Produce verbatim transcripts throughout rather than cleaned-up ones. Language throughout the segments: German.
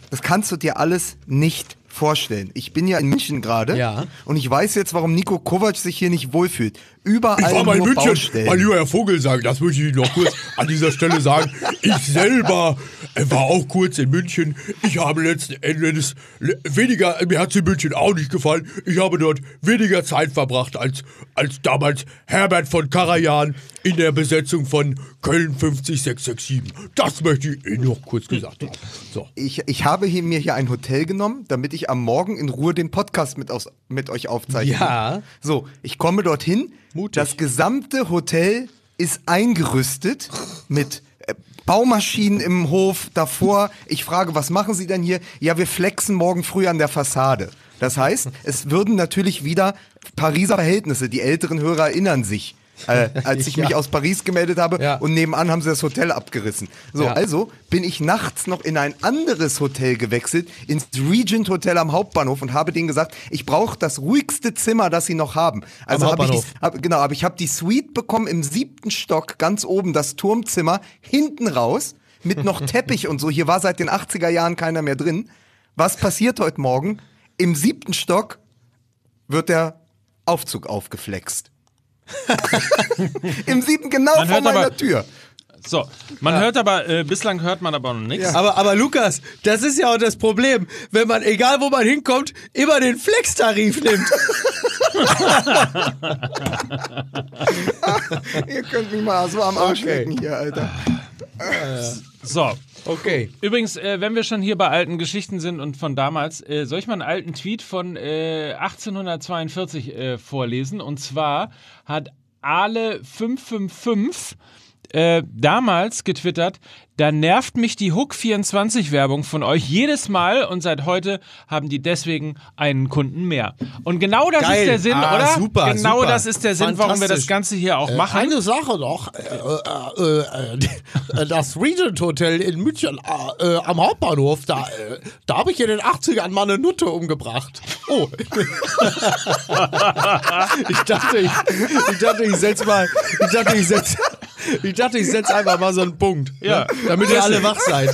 das kannst du dir alles nicht vorstellen. Ich bin ja in München gerade ja. und ich weiß jetzt, warum Nico Kovac sich hier nicht wohlfühlt. Überall ich war mal in nur München, Baustellen. mein lieber Herr Vogelsang, das möchte ich noch kurz an dieser Stelle sagen. Ich selber war auch kurz in München. Ich habe letzten Endes weniger, mir hat es in München auch nicht gefallen, ich habe dort weniger Zeit verbracht als, als damals Herbert von Karajan in der Besetzung von Köln fünfzig sechs sechs sieben. Das möchte ich Ihnen noch kurz gesagt haben. So. Ich, ich habe hier, mir hier ein Hotel genommen, damit ich am Morgen in Ruhe den Podcast mit, aus, mit euch aufzeichne. Ja. So, ich komme dorthin. Mutig. Das gesamte Hotel ist eingerüstet mit äh, Baumaschinen im Hof davor. Ich frage, was machen Sie denn hier? Ja, wir flexen morgen früh an der Fassade. Das heißt, es würden natürlich wieder Pariser Verhältnisse, die älteren Hörer erinnern sich. Äh, als ich ja. mich aus Paris gemeldet habe ja. und nebenan haben sie das Hotel abgerissen. So, ja. also bin ich nachts noch in ein anderes Hotel gewechselt, ins Regent Hotel am Hauptbahnhof und habe denen gesagt, ich brauche das ruhigste Zimmer, das sie noch haben. Also habe ich, hab, genau, aber ich habe die Suite bekommen im siebten Stock, ganz oben, das Turmzimmer, hinten raus, mit noch Teppich und so. Hier war seit den achtziger Jahren keiner mehr drin. Was passiert heute Morgen? Im siebten Stock wird der Aufzug aufgeflext. Im siebten, genau man vor meiner aber, Tür. So, man ja. hört aber, äh, bislang hört man aber noch nichts. Ja. Aber, aber Lukas, das ist ja auch das Problem, wenn man, egal wo man hinkommt, immer den Flex-Tarif nimmt. Ihr könnt mich mal so am Arsch okay. lecken hier, Alter. So. Okay. Übrigens, äh, wenn wir schon hier bei alten Geschichten sind und von damals, äh, soll ich mal einen alten Tweet von äh, achtzehnhundertzweiundvierzig äh, vorlesen? Und zwar hat Ale fünf fünf fünf äh, damals getwittert, da nervt mich die Hook vierundzwanzig Werbung von euch jedes Mal und seit heute haben die deswegen einen Kunden mehr. Und genau das Geil. ist der Sinn, ah, oder? Super, genau super. das ist der Sinn, warum wir das Ganze hier auch Äh, machen. Eine Sache noch, äh, äh, äh, das Regent Hotel in München äh, am Hauptbahnhof, da, äh, da habe ich in den achtzigern mal eine Nutte umgebracht. Oh. ich dachte, ich, ich dachte, ich setz mal, ich dachte, ich setz, ich dachte, ich setz einfach mal so einen Punkt. Ja. Ne? Damit ihr alle wach seid.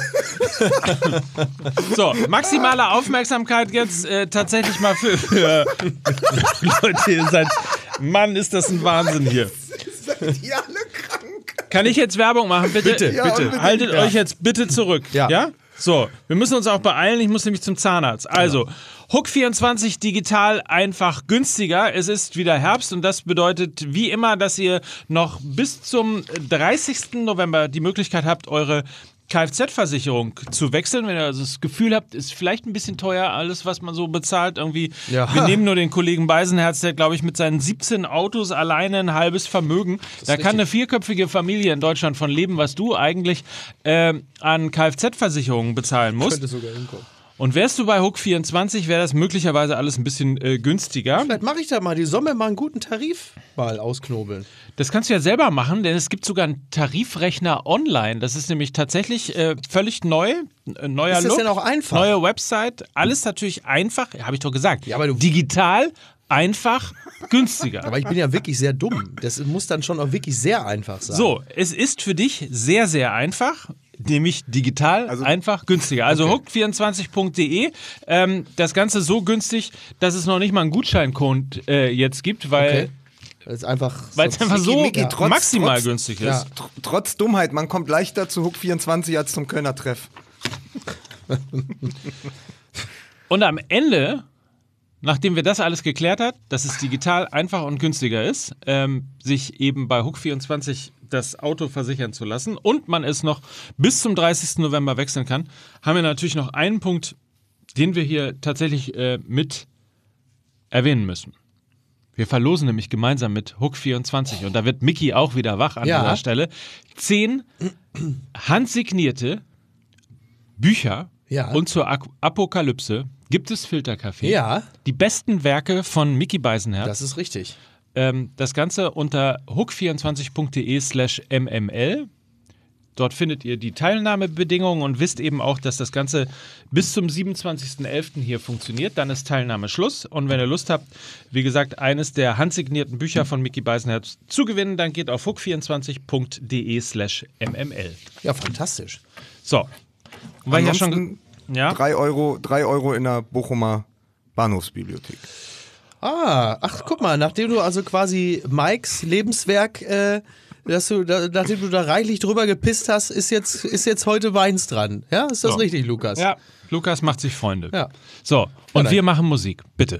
So, maximale Aufmerksamkeit jetzt äh, tatsächlich mal für, für Leute, ihr seid, Mann, ist das ein Wahnsinn hier. Seid ihr alle krank? Kann ich jetzt Werbung machen? Bitte, Bitte, ja, bitte. unbedingt. Haltet Ja. euch jetzt bitte zurück. Ja. ja? So, wir müssen uns auch beeilen, ich muss nämlich zum Zahnarzt. Also, Hook vierundzwanzig digital einfach günstiger. Es ist wieder Herbst und das bedeutet wie immer, dass ihr noch bis zum dreißigsten November die Möglichkeit habt, eure Kfz-Versicherung zu wechseln, wenn ihr also das Gefühl habt, ist vielleicht ein bisschen teuer, alles, was man so bezahlt. Irgendwie, Ja. wir nehmen nur den Kollegen Beisenherz, der, glaube ich, mit seinen siebzehn Autos alleine ein halbes Vermögen. Da kann eine vierköpfige Familie in Deutschland von leben, was du eigentlich äh, an Kfz-Versicherungen bezahlen musst. Könnte sogar hinkommen. Und wärst du bei Hook vierundzwanzig, wäre das möglicherweise alles ein bisschen äh, günstiger. Vielleicht mache ich da mal, die sollen mir mal einen guten Tarif mal ausknobeln. Das kannst du ja selber machen, denn es gibt sogar einen Tarifrechner online. Das ist nämlich tatsächlich äh, völlig neu, äh, neuer Ist das Look, denn auch einfach? neue Website, alles natürlich einfach, habe ich doch gesagt. Ja, aber du- Digital, einfach, günstiger. Aber ich bin ja wirklich sehr dumm. Das muss dann schon auch wirklich sehr einfach sein. So, es ist für dich sehr, sehr einfach. Nämlich digital, Also- einfach, günstiger. Also hook vierundzwanzig punkt de. Ähm, das Ganze so günstig, dass es noch nicht mal einen Gutscheincode äh, jetzt gibt, weil Okay. Das ist einfach. weil es einfach so Micky, trotz- maximal trotz- günstig ist. Ja. Tr- Trotz Dummheit, man kommt leichter zu Hook vierundzwanzig als zum Kölner Treff. Und am Ende, nachdem wir das alles geklärt hat, dass es digital einfach und günstiger ist, ähm, sich eben bei Hook vierundzwanzig das Auto versichern zu lassen und man es noch bis zum dreißigsten November wechseln kann, haben wir natürlich noch einen Punkt, den wir hier tatsächlich äh, mit erwähnen müssen. Wir verlosen nämlich gemeinsam mit Hook vierundzwanzig und da wird Micky auch wieder wach an Ja. dieser Stelle. Zehn handsignierte Bücher Ja. und zur Ak- Apokalypse gibt es Filterkaffee. Ja. Die besten Werke von Micky Beisenherz. Das ist richtig. Ähm, das Ganze unter hook vierundzwanzig punkt de slash mml. Dort findet ihr die Teilnahmebedingungen und wisst eben auch, dass das Ganze bis zum siebenundzwanzigsten elften hier funktioniert. Dann ist Teilnahme Schluss. Und wenn ihr Lust habt, wie gesagt, eines der handsignierten Bücher von Micky Beisenherz zu gewinnen, dann geht auf hook vierundzwanzig punkt de slash mml. Ja, fantastisch. So. Und weil ich ja schon, Ansonsten Ja? Drei Euro, drei Euro in der Bochumer Bahnhofsbibliothek. Ah, ach, guck mal, nachdem du also quasi Mikes Lebenswerk, äh, dass du, da, nachdem du da reichlich drüber gepisst hast, ist jetzt, ist jetzt heute Weins dran. Ja, ist das So. richtig, Lukas? Ja, Lukas macht sich Freunde. Ja. So, und nein. wir machen Musik, bitte.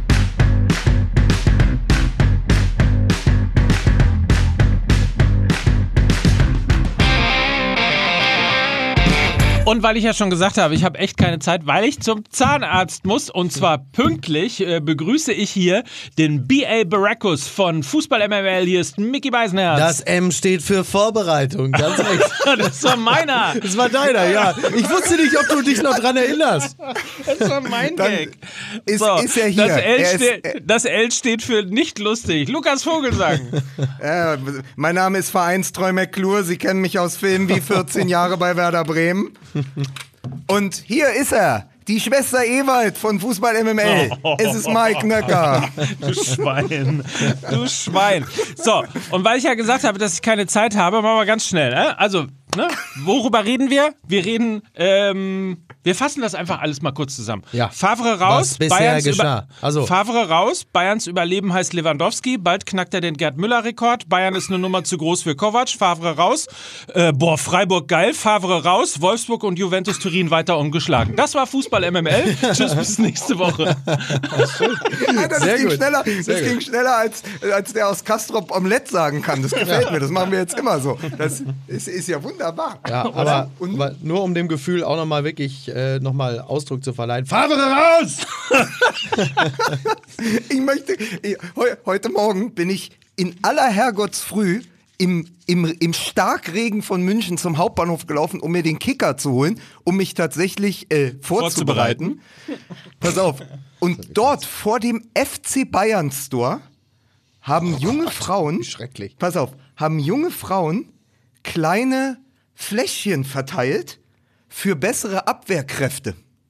Und weil ich ja schon gesagt habe, ich habe echt keine Zeit, weil ich zum Zahnarzt muss und zwar pünktlich, äh, begrüße ich hier den B A Baracus von Fußball M M L. Hier ist Micky Beisenherz. Das M steht für Vorbereitung, ganz recht. Das war meiner. Das war deiner, ja. Ich wusste nicht, ob du dich noch dran erinnerst. Das war mein Dann Gag. ist- so, ist er hier. Das L, Er ist- steht, das L steht für nicht lustig. Lukas Vogelsang. Äh, mein Name ist Vereinstreu McClure. Sie kennen mich aus Filmen wie vierzehn Jahre bei Werder Bremen. Und hier ist er, die Schwester Ewald von Fußball M M L. Es ist Mike Nöcker. Du Schwein. Du Schwein. So, und weil ich ja gesagt habe, dass ich keine Zeit habe, machen wir ganz schnell. Ne? Also, ne? Worüber reden wir? Wir reden, ähm, wir fassen das einfach alles mal kurz zusammen. Ja. Favre raus, Was bisher Bayerns geschah. Über Also. Favre raus, Bayerns Überleben heißt Lewandowski, bald knackt er den Gerd-Müller-Rekord, Bayern ist eine Nummer zu groß für Kovac, Favre raus, äh, boah, Freiburg geil, Favre raus, Wolfsburg und Juventus Turin weiter ungeschlagen. Das war Fußball M M L. Tschüss, bis nächste Woche. Ja, das Sehr ging gut. schneller, Sehr das gut. ging schneller als, als der aus Castrop Omelette sagen kann. Das gefällt mir, das machen wir jetzt immer so. Das ist, ist ja wunderbar. Ja, aber, Und- aber nur um dem Gefühl auch nochmal wirklich äh, nochmal Ausdruck zu verleihen. Favre raus! Ich möchte, ich, heu, heute Morgen bin ich in aller Herrgottsfrüh im, im, im Starkregen von München zum Hauptbahnhof gelaufen, um mir den Kicker zu holen, um mich tatsächlich äh, vorzubereiten. Pass auf. Und dort vor dem F C Bayern Store haben junge Frauen, schrecklich. pass auf, haben junge Frauen kleine Fläschchen verteilt für bessere Abwehrkräfte.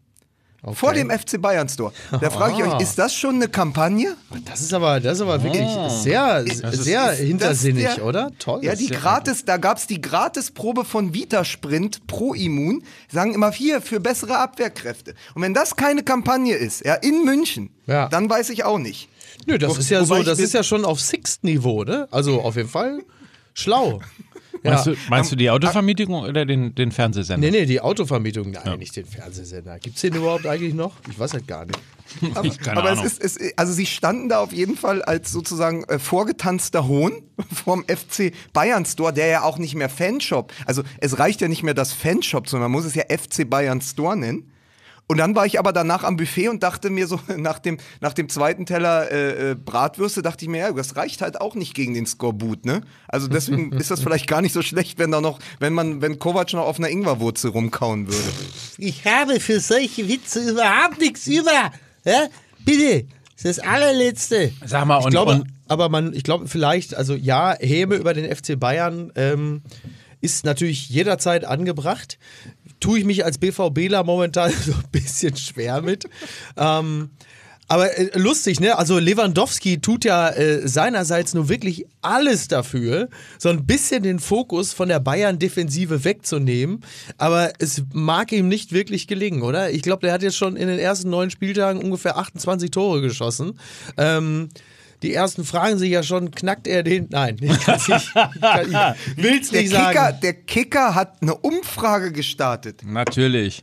Vor dem F C Bayern Store. Da frage ich euch, ist das schon eine Kampagne? Das ist aber, das ist aber wirklich sehr, sehr Ist hintersinnig, das der- oder? Toll. Ja, die gratis, da gab es die Gratisprobe von Vitasprint Pro Immun, sagen immer hier für bessere Abwehrkräfte. Und wenn das keine Kampagne ist, ja, in München, Ja. dann weiß ich auch nicht. Nö, das Wo- ist ja wobei so, ich das mir- ist ja schon auf Sixt-Niveau, ne? Also auf jeden Fall schlau. Meinst, Ja. du, meinst du die Autovermietung oder den, den Fernsehsender? Nee, nee, die Autovermietung, nein, nicht den Fernsehsender. Gibt's den überhaupt eigentlich noch? Ich weiß halt gar nicht. Aber, Keine aber es Ahnung. ist, es, also sie standen da auf jeden Fall als sozusagen äh, vorgetanzter Hohn vom F C Bayern Store, der ja auch nicht mehr Fanshop, also es reicht ja nicht mehr das Fanshop, sondern man muss es ja F C Bayern Store nennen. Und dann war ich aber danach am Buffet und dachte mir so, nach dem, nach dem zweiten Teller äh, äh, Bratwürste, dachte ich mir, ja, das reicht halt auch nicht gegen den Skorbut, ne? Also deswegen ist das vielleicht gar nicht so schlecht, wenn da noch, wenn man, wenn Kovac noch auf einer Ingwerwurzel rumkauen würde. Ich habe für solche Witze überhaupt nichts über. Ja? Bitte, das ist das allerletzte. Sag mal, Ich und, glaube, und aber man, ich glaube vielleicht, also ja, Häme über den F C Bayern ähm, ist natürlich jederzeit angebracht. Tue ich mich als BVBler momentan so ein bisschen schwer mit. ähm, aber äh, lustig, ne? Also Lewandowski tut ja äh, seinerseits nur wirklich alles dafür, so ein bisschen den Fokus von der Bayern-Defensive wegzunehmen. Aber es mag ihm nicht wirklich gelingen, oder? Ich glaube, der hat jetzt schon in den ersten neun Spieltagen ungefähr achtundzwanzig Tore geschossen. Ähm, die ersten fragen sich ja schon, knackt er den? Nein, ich kann's nicht, ich kann, ich will's Der nicht Kicker, sagen. der Kicker hat eine Umfrage gestartet. natürlich.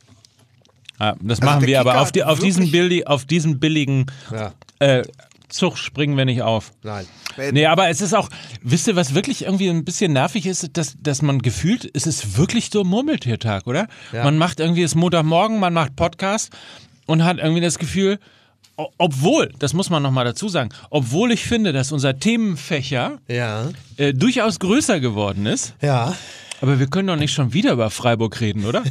Ja, das Also machen der wir, aber Kicker auf, die, hat auf, diesen wirklich- billi, auf diesen billigen Ja. äh, Zug springen wir nicht auf. Nein. Nee, aber es ist auch, wisst ihr, was wirklich irgendwie ein bisschen nervig ist, dass, dass man gefühlt, es ist wirklich so Murmeltiertag, oder? Ja. Man macht irgendwie, es ist Montagmorgen, man macht Podcast und hat irgendwie das Gefühl, o- obwohl, das muss man nochmal dazu sagen, obwohl ich finde, dass unser Themenfächer Ja. äh, durchaus größer geworden ist, Ja. aber wir können doch nicht schon wieder über Freiburg reden, oder?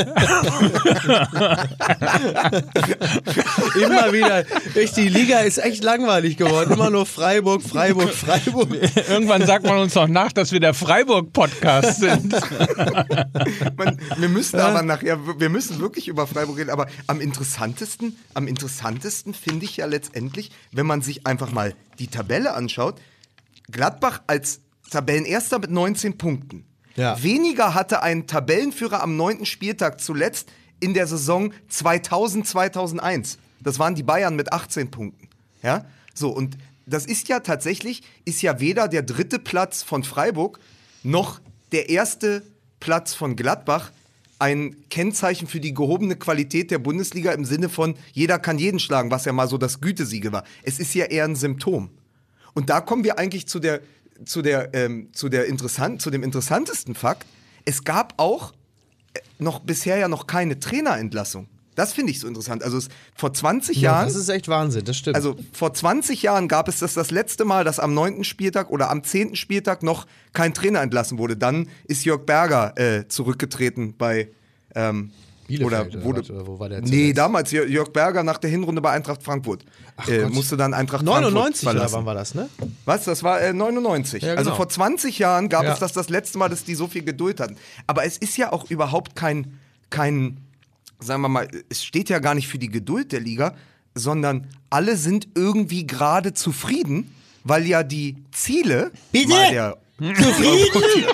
Immer wieder. Echt, die Liga ist echt langweilig geworden. Immer nur Freiburg, Freiburg, Freiburg. Irgendwann sagt man uns doch nach, dass wir der Freiburg-Podcast sind. Man, wir müssen aber nachher, wir müssen wirklich über Freiburg reden, aber am interessantesten, am interessantesten finde ich ja letztendlich, wenn man sich einfach mal die Tabelle anschaut, Gladbach als Tabellenerster mit neunzehn Punkten. Ja. Weniger hatte ein Tabellenführer am neunten Spieltag zuletzt in der Saison zweitausend, zweitausendeins. Das waren die Bayern mit achtzehn Punkten. Ja, so, und das ist ja tatsächlich, ist ja weder der dritte Platz von Freiburg noch der erste Platz von Gladbach ein Kennzeichen für die gehobene Qualität der Bundesliga im Sinne von jeder kann jeden schlagen, was ja mal so das Gütesiegel war. Es ist ja eher ein Symptom. Und da kommen wir eigentlich zu der, zu der, ähm, zu der interessant, zu dem interessantesten Fakt. Es gab auch noch bisher ja noch keine Trainerentlassung. Das finde ich so interessant. Also es, vor zwanzig Ja, Jahren. das ist echt Wahnsinn, das stimmt. Also vor zwanzig Jahren gab es das das letzte Mal, dass am neunten Spieltag oder am zehnten Spieltag noch kein Trainer entlassen wurde. Dann ist Jörg Berger äh, zurückgetreten bei ähm, Bielefeld, oder, oder wurde, was, oder wo war der Nee, zuletzt? damals Jör- Jörg Berger nach der Hinrunde bei Eintracht Frankfurt. Ach äh, Gott. musste dann Eintracht neunundneunzig Frankfurt oder verlassen. wann war das, ne? Was? Das war äh, neunundneunzig. Ja, genau. Also vor zwanzig Jahren gab Ja. es das das letzte Mal, dass die so viel Geduld hatten. Aber es ist ja auch überhaupt kein, kein, sagen wir mal, es steht ja gar nicht für die Geduld der Liga, sondern alle sind irgendwie gerade zufrieden, weil ja die Ziele Bitte? mal der Zufrieden?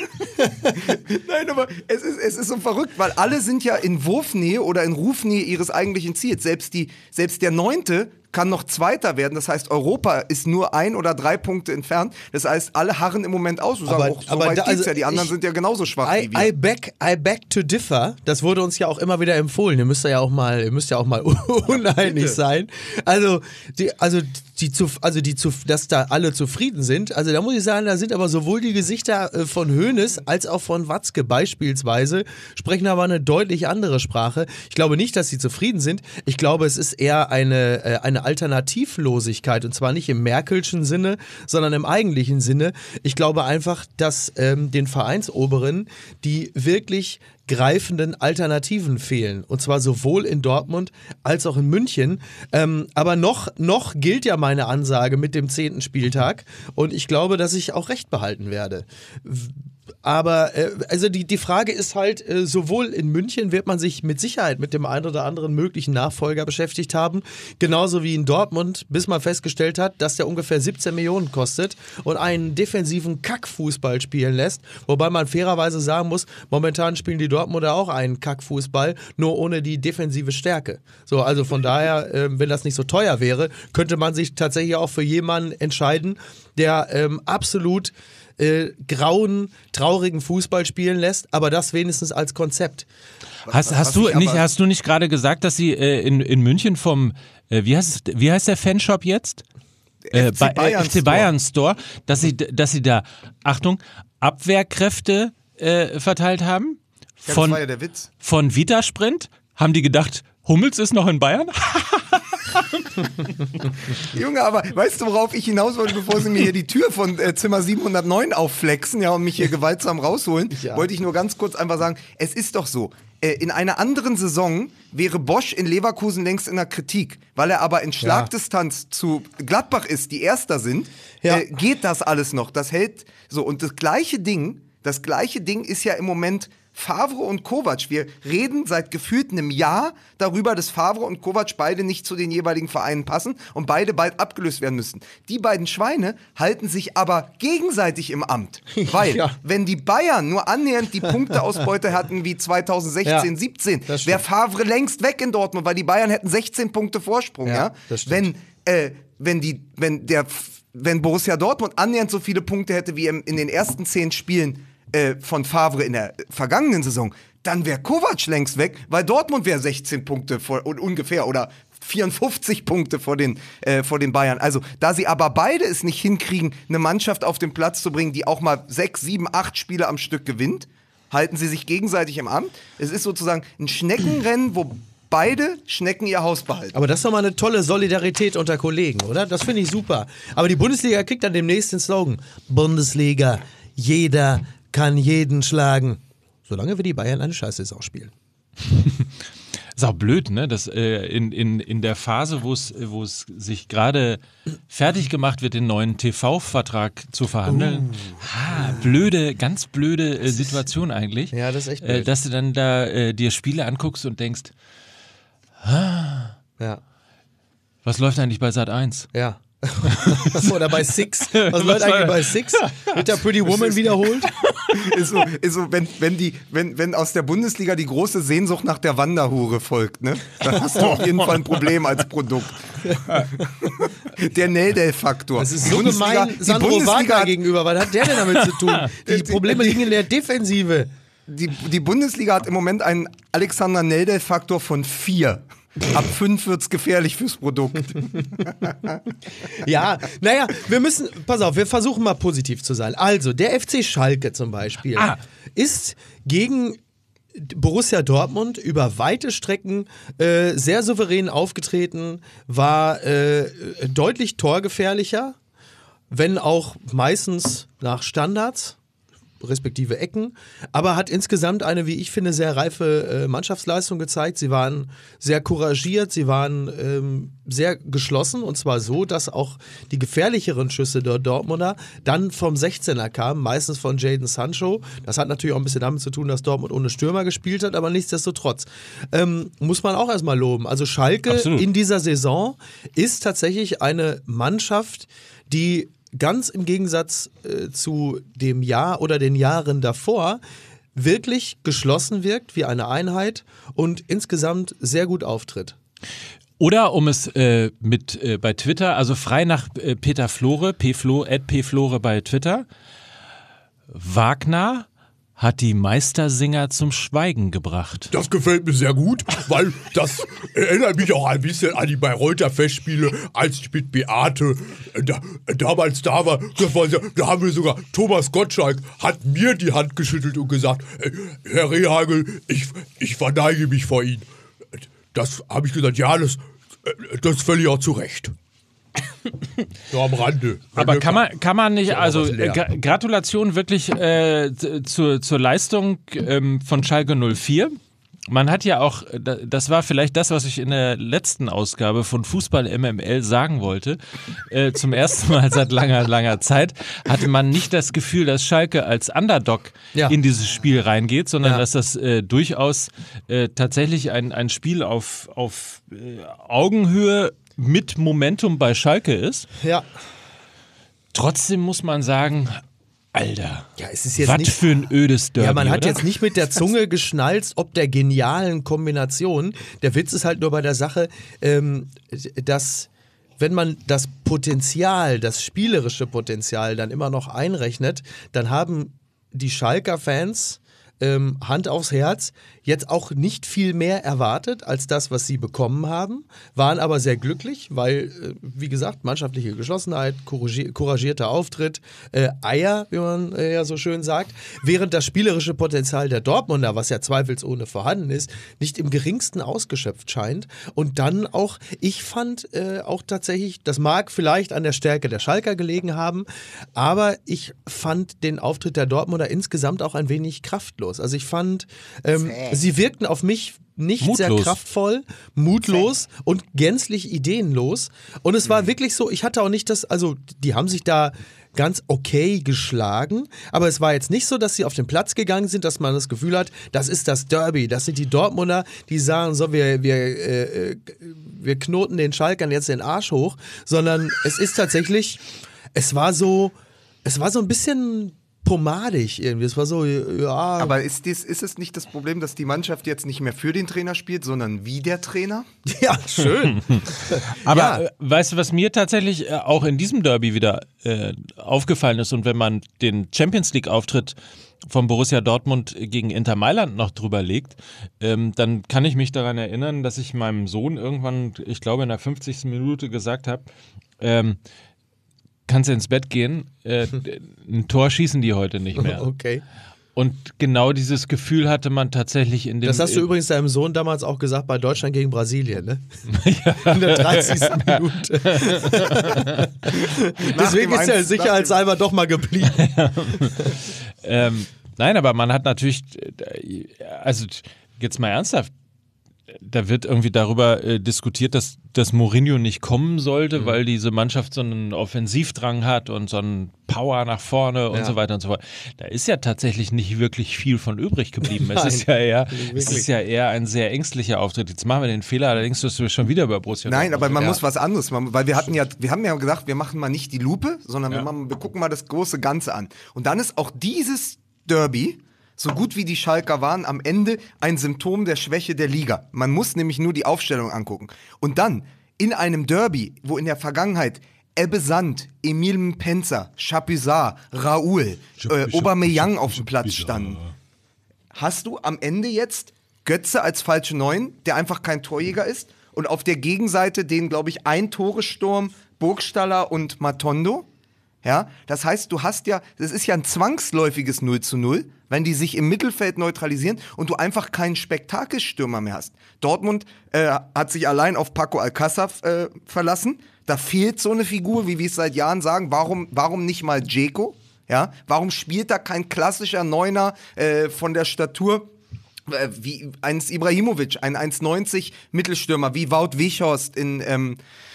Nein, aber es ist, es ist so verrückt, weil alle sind ja in Wurfnähe oder in Rufnähe ihres eigentlichen Ziels. Selbst, die, selbst der Neunte kann noch Zweiter werden. Das heißt, Europa ist nur ein oder drei Punkte entfernt. Das heißt, alle harren im Moment aus und sagen, Aber- oh, so aber weit da- geht's also ja. Die anderen ich- sind ja genauso schwach I, wie wir. I, beg, I beg to differ. Das wurde uns ja auch immer wieder empfohlen. Ihr müsst ja auch mal, ihr müsst ja auch mal uneinig sein. Also, die, also, die zu, also die zu, dass da alle zufrieden sind. Also da muss ich sagen, da sind aber sowohl die Gesichter äh, von Hoeneß als auch von Watzke beispielsweise sprechen aber eine deutlich andere Sprache. Ich glaube nicht, dass sie zufrieden sind. Ich glaube, es ist eher eine, äh, eine Alternativlosigkeit und zwar nicht im Merkelschen Sinne, sondern im eigentlichen Sinne. Ich glaube einfach, dass ähm, den Vereinsoberen die wirklich greifenden Alternativen fehlen. Und zwar sowohl in Dortmund als auch in München. Ähm, aber noch, noch gilt ja meine Ansage mit dem zehnten Spieltag. Und ich glaube, dass ich auch recht behalten werde. Aber äh, also die, die Frage ist halt, äh, sowohl in München wird man sich mit Sicherheit mit dem einen oder anderen möglichen Nachfolger beschäftigt haben, genauso wie in Dortmund, bis man festgestellt hat, dass der ungefähr siebzehn Millionen kostet und einen defensiven Kackfußball spielen lässt, wobei man fairerweise sagen muss, momentan spielen die Dortmunder auch einen Kackfußball, nur ohne die defensive Stärke. So, also von daher, äh, wenn das nicht so teuer wäre, könnte man sich tatsächlich auch für jemanden entscheiden, der ähm, absolut Äh, grauen, traurigen Fußball spielen lässt, aber das wenigstens als Konzept. Hast, hast, du, nicht, hast du nicht gerade gesagt, dass sie äh, in, in München vom, äh, wie, heißt, wie heißt der Fanshop jetzt? Äh, F C bei, Bayern äh, F C Bayern Store, dass sie, dass sie da, Achtung, Abwehrkräfte äh, verteilt haben? Ja, Von, das war ja der Witz. von Vitasprint? Haben die gedacht, Hummels ist noch in Bayern? Junge, aber weißt du, worauf ich hinaus wollte, bevor sie mir hier die Tür von äh, Zimmer siebenhundertneun aufflexen, ja, und mich hier gewaltsam rausholen, Ja. wollte ich nur ganz kurz einfach sagen, es ist doch so, äh, in einer anderen Saison wäre Bosch in Leverkusen längst in der Kritik, weil er aber in Schlagdistanz zu Gladbach ist, die Erster sind, Ja. äh, geht das alles noch, das hält so, und das gleiche Ding, das gleiche Ding ist ja im Moment Favre und Kovac. Wir reden seit gefühlt einem Jahr darüber, dass Favre und Kovac beide nicht zu den jeweiligen Vereinen passen und beide bald abgelöst werden müssen. Die beiden Schweine halten sich aber gegenseitig im Amt. Weil, Ja. wenn die Bayern nur annähernd die Punkteausbeute hatten wie zweitausendsechzehn, Ja, siebzehn, das stimmt. wäre Favre längst weg in Dortmund, weil die Bayern hätten sechzehn Punkte Vorsprung. Ja, Ja, das stimmt. Wenn, äh, wenn, die, wenn, der, wenn Borussia Dortmund annähernd so viele Punkte hätte wie im, in den ersten zehn Spielen äh, von Favre in der vergangenen Saison, dann wäre Kovac längst weg, weil Dortmund wäre sechzehn Punkte vor, un, ungefähr oder vierundfünfzig Punkte vor den, äh, vor den Bayern. Also, da sie aber beide es nicht hinkriegen, eine Mannschaft auf den Platz zu bringen, die auch mal sechs, sieben, acht Spiele am Stück gewinnt, halten sie sich gegenseitig im Amt. Es ist sozusagen ein Schneckenrennen, wo beide Schnecken ihr Haus behalten. Aber das ist doch mal eine tolle Solidarität unter Kollegen, oder? Das finde ich super. Aber die Bundesliga kriegt dann demnächst den Slogan: Bundesliga, jeder kann jeden schlagen. Solange wir die Bayern eine Scheißsaison spielen. Ist auch blöd, ne? Dass äh, in, in, in der Phase, wo es wo es sich gerade fertig gemacht wird, den neuen T V-Vertrag zu verhandeln. Ha, blöde, ganz blöde äh, Situation eigentlich. Ja, das ist echt Äh, blöd. dass du dann da äh, dir Spiele anguckst und denkst, Ja, was läuft eigentlich bei Sat eins? ja. Oder bei Six. Was läuft eigentlich bei Six? Wird da Pretty Woman wiederholt? ist so, ist so wenn, wenn, die, wenn, wenn aus der Bundesliga die große Sehnsucht nach der Wanderhure folgt, ne? Dann hast du auf jeden Fall ein Problem als Produkt. Der Neldel-Faktor. Das ist so gemein Sandro Wagner gegenüber. Was hat der denn damit zu tun? Die Probleme liegen in der Defensive. Die, die Bundesliga hat im Moment einen Alexander Neldel-Faktor von vier. Ab fünf wird's gefährlich fürs Produkt. Ja, naja, wir müssen, pass auf, wir versuchen mal positiv zu sein. Also, der F C Schalke zum Beispiel ah. ist gegen Borussia Dortmund über weite Strecken äh, sehr souverän aufgetreten, war äh, deutlich torgefährlicher, wenn auch meistens nach Standards, respektive Ecken, aber hat insgesamt eine, wie ich finde, sehr reife äh, Mannschaftsleistung gezeigt. Sie waren sehr couragiert, sie waren ähm, sehr geschlossen und zwar so, dass auch die gefährlicheren Schüsse der Dortmunder dann vom sechzehner kamen, meistens von Jadon Sancho. Das hat natürlich auch ein bisschen damit zu tun, dass Dortmund ohne Stürmer gespielt hat, aber nichtsdestotrotz ähm, muss man auch erstmal loben. Also Schalke Absolut. in dieser Saison ist tatsächlich eine Mannschaft, die ganz im Gegensatz äh, zu dem Jahr oder den Jahren davor wirklich geschlossen wirkt wie eine Einheit und insgesamt sehr gut auftritt. Oder um es äh, mit äh, bei Twitter, also frei nach äh, Peter Flore, pflo, at pflore bei Twitter, Wagner hat die Meistersinger zum Schweigen gebracht. Das gefällt mir sehr gut, weil das erinnert mich auch ein bisschen an die Bayreuther Festspiele, als ich mit Beate da, damals da war. Das war da haben wir sogar, Thomas Gottschalk hat mir die Hand geschüttelt und gesagt, Herr Rehagel, ich, ich verneige mich vor Ihnen. Das habe ich gesagt, ja, das, das ist völlig auch zu Recht. Nur am Rande. Aber kann man, kann man nicht, also äh, Gratulation wirklich äh, zur, zur Leistung ähm, von Schalke null vier. Man hat ja auch, das war vielleicht das, was ich in der letzten Ausgabe von Fußball M M L sagen wollte, äh, zum ersten Mal seit langer, langer Zeit hatte man nicht das Gefühl, dass Schalke als Underdog ja. in dieses Spiel reingeht, sondern ja. dass das äh, durchaus äh, tatsächlich ein, ein Spiel auf, auf äh, Augenhöhe mit Momentum bei Schalke ist. Ja. Trotzdem muss man sagen, Alter, ja, es ist jetzt was nicht, für ein ödes Derby, ja, man hat oder? jetzt nicht mit der Zunge geschnalzt, ob der genialen Kombination. Der Witz ist halt nur bei der Sache, ähm, dass wenn man das Potenzial, das spielerische Potenzial dann immer noch einrechnet, dann haben die Schalker Fans ähm, Hand aufs Herz jetzt auch nicht viel mehr erwartet als das, was sie bekommen haben, waren aber sehr glücklich, weil, äh, wie gesagt, mannschaftliche Geschlossenheit, couragi- couragierter Auftritt, äh, Eier, wie man äh, ja so schön sagt, während das spielerische Potenzial der Dortmunder, was ja zweifelsohne vorhanden ist, nicht im geringsten ausgeschöpft scheint und dann auch, ich fand äh, auch tatsächlich, das mag vielleicht an der Stärke der Schalker gelegen haben, aber ich fand den Auftritt der Dortmunder insgesamt auch ein wenig kraftlos. Also ich fand, ähm, sie wirkten auf mich nicht mutlos. Sehr kraftvoll, mutlos und gänzlich ideenlos. Und es war mhm. wirklich so, ich hatte auch nicht das, also die haben sich da ganz okay geschlagen, aber es war jetzt nicht so, dass sie auf den Platz gegangen sind, dass man das Gefühl hat, das ist das Derby, das sind die Dortmunder, die sagen so, wir, wir, äh, wir knoten den Schalkern jetzt den Arsch hoch, sondern es ist tatsächlich, es war so, es war so ein bisschen pomadig irgendwie. Es war so, ja. Aber ist, dies, ist es nicht das Problem, dass die Mannschaft jetzt nicht mehr für den Trainer spielt, sondern wie der Trainer? Ja, schön. Aber ja. weißt du, was mir tatsächlich auch in diesem Derby wieder äh, aufgefallen ist und wenn man den Champions-League-Auftritt von Borussia Dortmund gegen Inter Mailand noch drüber legt, ähm, dann kann ich mich daran erinnern, dass ich meinem Sohn irgendwann, ich glaube in der fünfzigsten Minute gesagt habe, ähm, kannst du ins Bett gehen, äh, ein Tor schießen die heute nicht mehr. Okay. Und genau dieses Gefühl hatte man tatsächlich in dem... Das hast du übrigens deinem Sohn damals auch gesagt bei Deutschland gegen Brasilien, ne? Ja. In der dreißigsten Minute. Deswegen ist er sicherheitshalber doch mal geblieben. ähm, nein, aber man hat natürlich, also jetzt mal ernsthaft, da wird irgendwie darüber äh, diskutiert, dass, dass Mourinho nicht kommen sollte, mhm. weil diese Mannschaft so einen Offensivdrang hat und so einen Power nach vorne und ja. so weiter und so fort. Da ist ja tatsächlich nicht wirklich viel von übrig geblieben. Es ist ja eher, es ist ja eher ein sehr ängstlicher Auftritt. Jetzt machen wir den Fehler, allerdings dass wir schon wieder über Borussia. Nein, aber man ja. muss was anderes machen, weil wir hatten ja, wir haben ja gesagt, wir machen mal nicht die Lupe, sondern ja. wir, machen, wir gucken mal das große Ganze an. Und dann ist auch dieses Derby, so gut wie die Schalker waren, am Ende ein Symptom der Schwäche der Liga. Man muss nämlich nur die Aufstellung angucken. Und dann in einem Derby, wo in der Vergangenheit Ebbe Sand, Emil Mpenza, Chapuisat, Raoul, äh, Aubameyang auf dem Platz standen, hast du am Ende jetzt Götze als falsche Neun, der einfach kein Torjäger ist, und auf der Gegenseite den, glaube ich, Ein-Tore-Sturm, Burgstaller und Matondo. Ja, das heißt, du hast ja, das ist ja ein zwangsläufiges null zu null, wenn die sich im Mittelfeld neutralisieren und du einfach keinen Spektakelstürmer mehr hast. Dortmund äh, hat sich allein auf Paco Alcácer äh, verlassen. Da fehlt so eine Figur, wie wir es seit Jahren sagen. Warum, warum nicht mal Dzeko? Ja, warum spielt da kein klassischer Neuner äh, von der Statur äh, wie eins Ibrahimovic, ein eins neunzig Mittelstürmer, wie Wout Weghorst in ähm,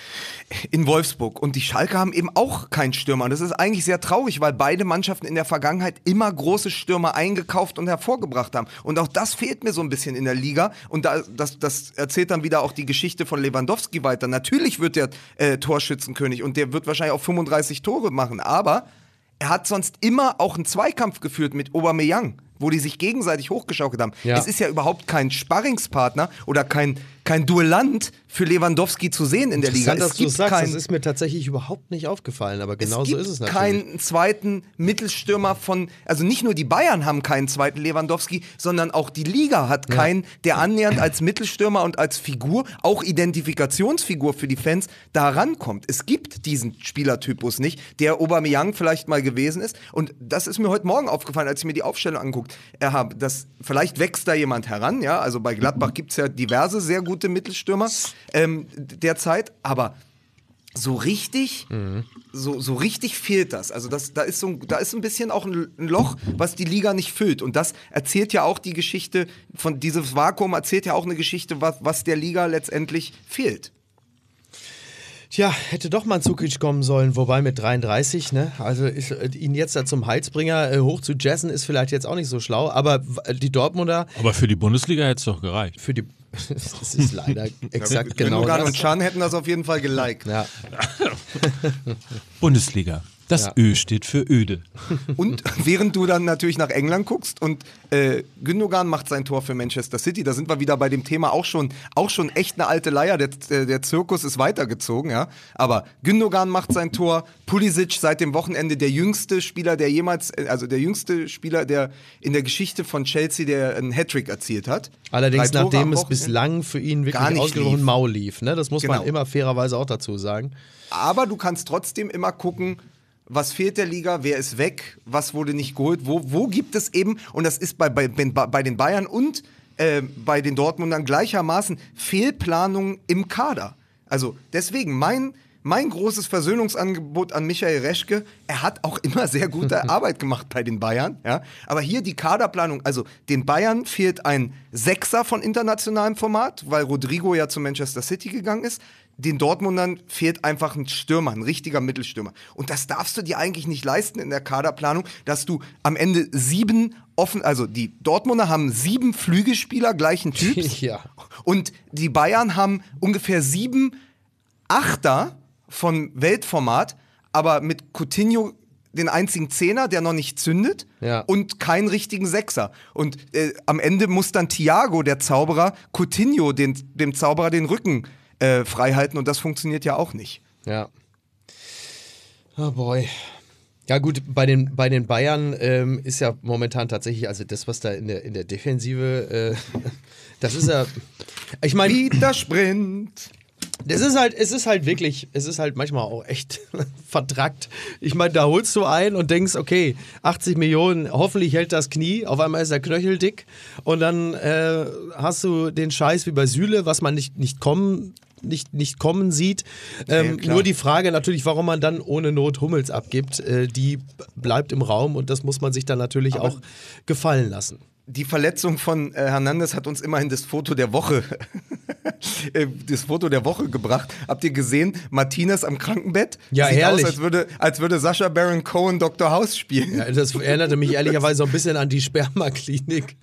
in Wolfsburg. Und die Schalke haben eben auch keinen Stürmer. Und das ist eigentlich sehr traurig, weil beide Mannschaften in der Vergangenheit immer große Stürmer eingekauft und hervorgebracht haben. Und auch das fehlt mir so ein bisschen in der Liga. Und da, das, das erzählt dann wieder auch die Geschichte von Lewandowski weiter. Natürlich wird der äh, Torschützenkönig und der wird wahrscheinlich auch fünfunddreißig Tore machen. Aber er hat sonst immer auch einen Zweikampf geführt mit Aubameyang, wo die sich gegenseitig hochgeschaukelt haben. Ja. Es ist ja überhaupt kein Sparringspartner oder kein, kein Duellant für Lewandowski zu sehen in der Liga. Es dass gibt du sagst, kein, das ist mir tatsächlich überhaupt nicht aufgefallen, aber genau so ist es natürlich. Es gibt keinen zweiten Mittelstürmer von, also nicht nur die Bayern haben keinen zweiten Lewandowski, sondern auch die Liga hat ja. keinen, der annähernd als Mittelstürmer und als Figur, auch Identifikationsfigur für die Fans, da rankommt. Es gibt diesen Spielertypus nicht, der Aubameyang vielleicht mal gewesen ist, und das ist mir heute Morgen aufgefallen, als ich mir die Aufstellung anguckt habe. Das, vielleicht wächst da jemand heran, ja, also bei Gladbach gibt es ja diverse sehr gute Mittelstürmer ähm, derzeit, aber so richtig, mhm. so, so richtig fehlt das. Also das, da ist so ein, da ist ein bisschen auch ein, ein Loch, was die Liga nicht füllt. Und das erzählt ja auch die Geschichte von dieses Vakuum, erzählt ja auch eine Geschichte, was, was der Liga letztendlich fehlt. Tja, hätte doch mal ein Zukic kommen sollen, wobei mit dreiunddreißig, ne? Also ist, äh, ihn jetzt da zum Heilsbringer äh, hoch zu jazzen ist vielleicht jetzt auch nicht so schlau, aber äh, die Dortmunder... Aber für die Bundesliga hätte es doch gereicht. Für die... Das ist leider exakt ja, genau Gündogan das. und Can hätten das auf jeden Fall geliked. Ja. Bundesliga. Das ja. Ö steht für öde. Und während du dann natürlich nach England guckst und äh, Gündogan macht sein Tor für Manchester City, da sind wir wieder bei dem Thema auch schon, auch schon echt eine alte Leier, der, der Zirkus ist weitergezogen, ja. Aber Gündogan macht sein Tor, Pulisic seit dem Wochenende der jüngste Spieler, der jemals, also der jüngste Spieler, der in der Geschichte von Chelsea, der einen Hattrick erzielt hat. Allerdings nachdem es bislang für ihn wirklich ausgesprochen mau lief, ne? Das muss genau. man immer fairerweise auch dazu sagen. Aber du kannst trotzdem immer gucken, was fehlt der Liga, wer ist weg, was wurde nicht geholt, wo, wo gibt es eben, und das ist bei, bei, bei den Bayern und äh, bei den Dortmundern gleichermaßen Fehlplanung im Kader. Also deswegen mein, mein großes Versöhnungsangebot an Michael Reschke, er hat auch immer sehr gute Arbeit gemacht bei den Bayern, ja? Aber hier die Kaderplanung, also den Bayern fehlt ein Sechser von internationalem Format, weil Rodrigo ja zu Manchester City gegangen ist. Den Dortmundern fehlt einfach ein Stürmer, ein richtiger Mittelstürmer. Und das darfst du dir eigentlich nicht leisten in der Kaderplanung, dass du am Ende sieben offen, also die Dortmunder haben sieben Flügelspieler gleichen Typs. Ja. Und die Bayern haben ungefähr sieben Achter von Weltformat, aber mit Coutinho den einzigen Zehner, der noch nicht zündet, ja. und keinen richtigen Sechser. Und äh, am Ende muss dann Thiago, der Zauberer, Coutinho, den, dem Zauberer, den Rücken Äh, frei halten, und das funktioniert ja auch nicht. Ja. Oh boy. Ja gut, bei den, bei den Bayern ähm, ist ja momentan tatsächlich, also das, was da in der, in der Defensive, äh, das ist ja, ich meine... Wieder Sprint. Das ist halt, es ist halt wirklich, es ist halt manchmal auch echt vertrackt. Ich meine, da holst du ein und denkst, okay, achtzig Millionen, hoffentlich hält das Knie, auf einmal ist der Knöchel dick, und dann äh, hast du den Scheiß wie bei Süle, was man nicht, nicht kommen Nicht, nicht kommen sieht. Ähm, ja, nur die Frage natürlich, warum man dann ohne Not Hummels abgibt, äh, die bleibt im Raum, und das muss man sich dann natürlich Aber auch gefallen lassen. Die Verletzung von äh, Hernandez hat uns immerhin das Foto der Woche das Foto der Woche gebracht. Habt ihr gesehen, Martinez am Krankenbett? Ja, Sieht herrlich. aus, als würde, als würde Sacha Baron Cohen Doktor House spielen. Ja, das erinnerte mich ehrlicherweise so ein bisschen an die Spermaklinik.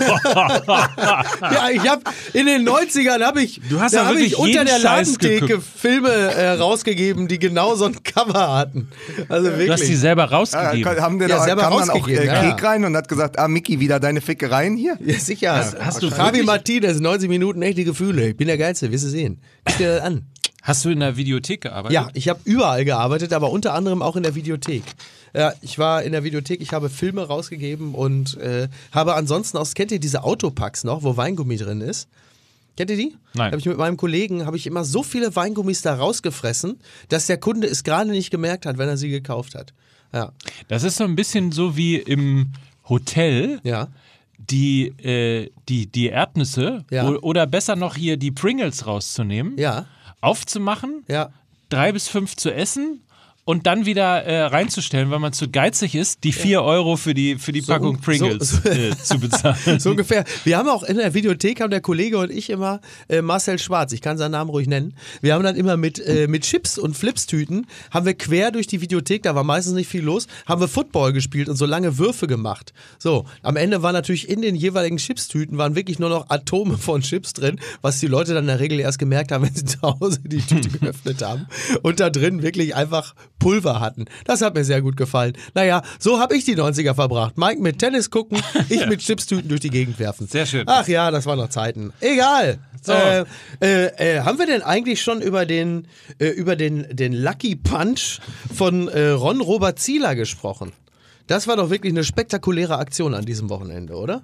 Ja, ich habe in den neunzigern habe ich, Du hast da ja hab wirklich ich unter jeden der Scheiß Ladentheke geguckt. Filme äh, rausgegeben, die genau so ein Cover hatten. Also wirklich. Du hast die selber Ja, rausgegeben. haben wir Ja, da, selber kam dann auch rausgegeben, äh, ja, ja. Kek rein und hat gesagt, ah Micky, wieder deine Fickereien hier? Ja, sicher. Hast- hast du Javi wirklich- Martinez, neunzig Minuten echte Gefühle. Ich bin der Geilste, wirst du sehen. Guck dir das an. Hast du in der Videothek gearbeitet? Ja, ich habe überall gearbeitet, aber unter anderem auch in der Videothek. Ja, ich war in der Videothek, ich habe Filme rausgegeben und äh, habe ansonsten auch, kennt ihr diese Autopacks noch, wo Weingummi drin ist? Kennt ihr die? Nein. Habe ich mit meinem Kollegen, habe ich immer so viele Weingummis da rausgefressen, dass der Kunde es gerade nicht gemerkt hat, wenn er sie gekauft hat. Ja, Das ist so ein bisschen so wie im Hotel. ja. Die, äh, die, die Erdnüsse Ja. o- oder besser noch hier die Pringles rauszunehmen, Ja, aufzumachen, ja. drei bis fünf zu essen und dann wieder äh, reinzustellen, weil man zu geizig ist, die vier Euro für die, für die So Packung un- Pringles so- so- äh, zu bezahlen. So ungefähr. Wir haben auch in der Videothek, haben der Kollege und ich immer äh, Marcel Schwarz, ich kann seinen Namen ruhig nennen, wir haben dann immer mit, äh, mit Chips und Flipstüten, haben wir quer durch die Videothek, da war meistens nicht viel los, haben wir Football gespielt und so lange Würfe gemacht. So, am Ende war natürlich in den jeweiligen Chipstüten waren wirklich nur noch Atome von Chips drin, was die Leute dann in der Regel erst gemerkt haben, wenn sie zu Hause die Tüte geöffnet haben und da drin wirklich einfach Pulver hatten. Das hat mir sehr gut gefallen. Naja, so habe ich die neunziger verbracht. Mike mit Tennis gucken, ich mit Chipstüten durch die Gegend werfen. Sehr schön. Ach ja, das waren noch Zeiten. Egal. So. Äh, äh, äh, haben wir denn eigentlich schon über den, äh, über den, den Lucky Punch von äh, Ron Robert Zieler gesprochen? Das war doch wirklich eine spektakuläre Aktion an diesem Wochenende, oder?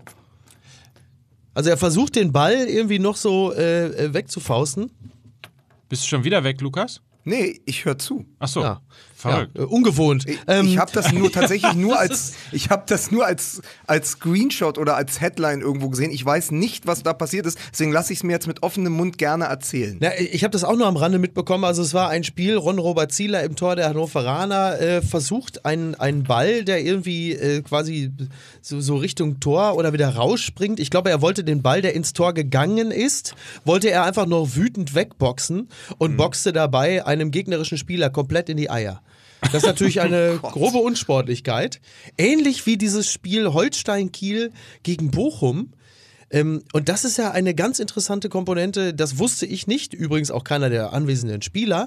Also er versucht den Ball irgendwie noch so äh, wegzufausten. Bist du schon wieder weg, Lukas? Nee, ich höre zu. Ach so, Ja. verrückt. Ja, äh, ungewohnt. Ich, Ähm, ich habe das nur tatsächlich nur als ich habe das nur als als Screenshot oder als Headline irgendwo gesehen. Ich weiß nicht, was da passiert ist, deswegen lasse ich es mir jetzt mit offenem Mund gerne erzählen. Na, ich habe das auch nur am Rande mitbekommen. Also es war ein Spiel, Ron Robert Zieler im Tor der Hannoveraner äh, versucht, einen, einen Ball, der irgendwie äh, quasi so, so Richtung Tor oder wieder rausspringt. Ich glaube, er wollte den Ball, der ins Tor gegangen ist, wollte er einfach nur wütend wegboxen und boxte dabei einem gegnerischen Spieler komplett in die Eier. Das ist natürlich eine grobe Unsportlichkeit. Ähnlich wie dieses Spiel Holstein-Kiel gegen Bochum. Ähm, und das ist ja eine ganz interessante Komponente, das wusste ich nicht, übrigens auch keiner der anwesenden Spieler.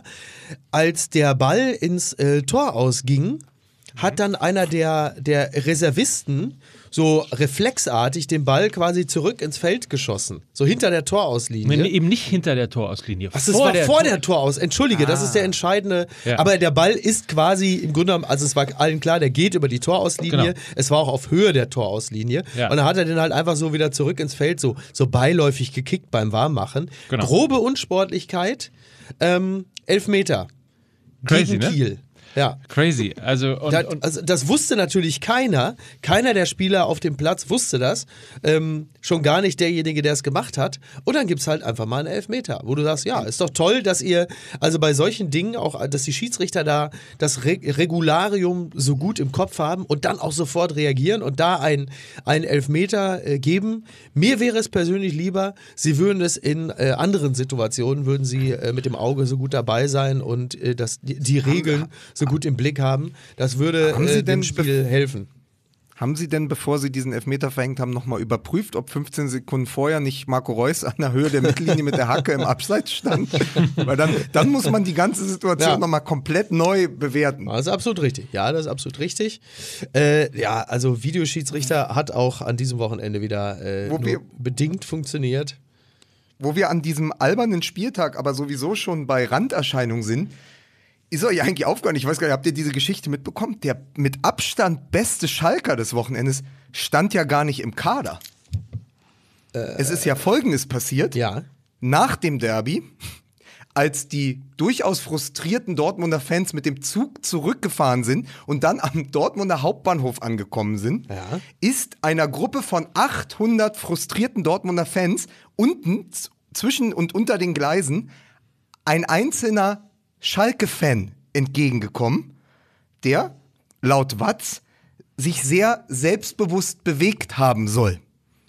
Als der Ball ins äh, Tor ausging, hat dann einer der, der Reservisten so reflexartig den Ball quasi zurück ins Feld geschossen. So hinter der Torauslinie. Nee, eben nicht hinter der Torauslinie. Ach, das war vor der Toraus. Entschuldige, das ist der entscheidende. Ja. Aber der Ball ist quasi im Grunde genommen, also es war allen klar, der geht über die Torauslinie. Genau. Es war auch auf Höhe der Torauslinie. Ja. Und dann hat er den halt einfach so wieder zurück ins Feld, so, so beiläufig gekickt beim Warmmachen. Genau. Grobe Unsportlichkeit. Ähm, Elfmeter. Crazy, Gegen ne? Kiel. Ja. Crazy. Also, und, Da, und also das wusste natürlich keiner. Keiner der Spieler auf dem Platz wusste das. Ähm, schon gar nicht derjenige, der es gemacht hat. Und dann gibt es halt einfach mal einen Elfmeter, wo du sagst, ja, ist doch toll, dass ihr, also bei solchen Dingen auch, dass die Schiedsrichter da das Re Regularium so gut im Kopf haben und dann auch sofort reagieren und da einen Elfmeter äh, geben. Mir wäre es persönlich lieber, sie würden es in äh, anderen Situationen, würden sie äh, mit dem Auge so gut dabei sein und äh, das, die, die Regeln so gut im Blick haben. Das würde Haben Sie äh, dem denn Spiel helfen. Haben Sie denn, bevor Sie diesen Elfmeter verhängt haben, nochmal überprüft, ob fünfzehn Sekunden vorher nicht Marco Reus an der Höhe der Mittellinie mit der Hacke im Abseits stand? Weil dann, dann muss man die ganze Situation Ja. nochmal komplett neu bewerten. Das ist absolut richtig. Ja, das ist absolut richtig. Äh, ja, also Videoschiedsrichter hat auch an diesem Wochenende wieder äh, Wo nur wir- bedingt funktioniert. Wo wir an diesem albernen Spieltag aber sowieso schon bei Randerscheinungen sind, ist euch eigentlich aufgehört, ich weiß gar nicht, habt ihr diese Geschichte mitbekommen? Der mit Abstand beste Schalker des Wochenendes stand ja gar nicht im Kader. Es ist ja Folgendes passiert. Ja. Nach dem Derby, als die durchaus frustrierten Dortmunder Fans mit dem Zug zurückgefahren sind und dann am Dortmunder Hauptbahnhof angekommen sind, Ja. ist einer Gruppe von achthundert frustrierten Dortmunder Fans unten z- zwischen und unter den Gleisen ein einzelner Schalke-Fan entgegengekommen, der, laut Watz, sich sehr selbstbewusst bewegt haben soll.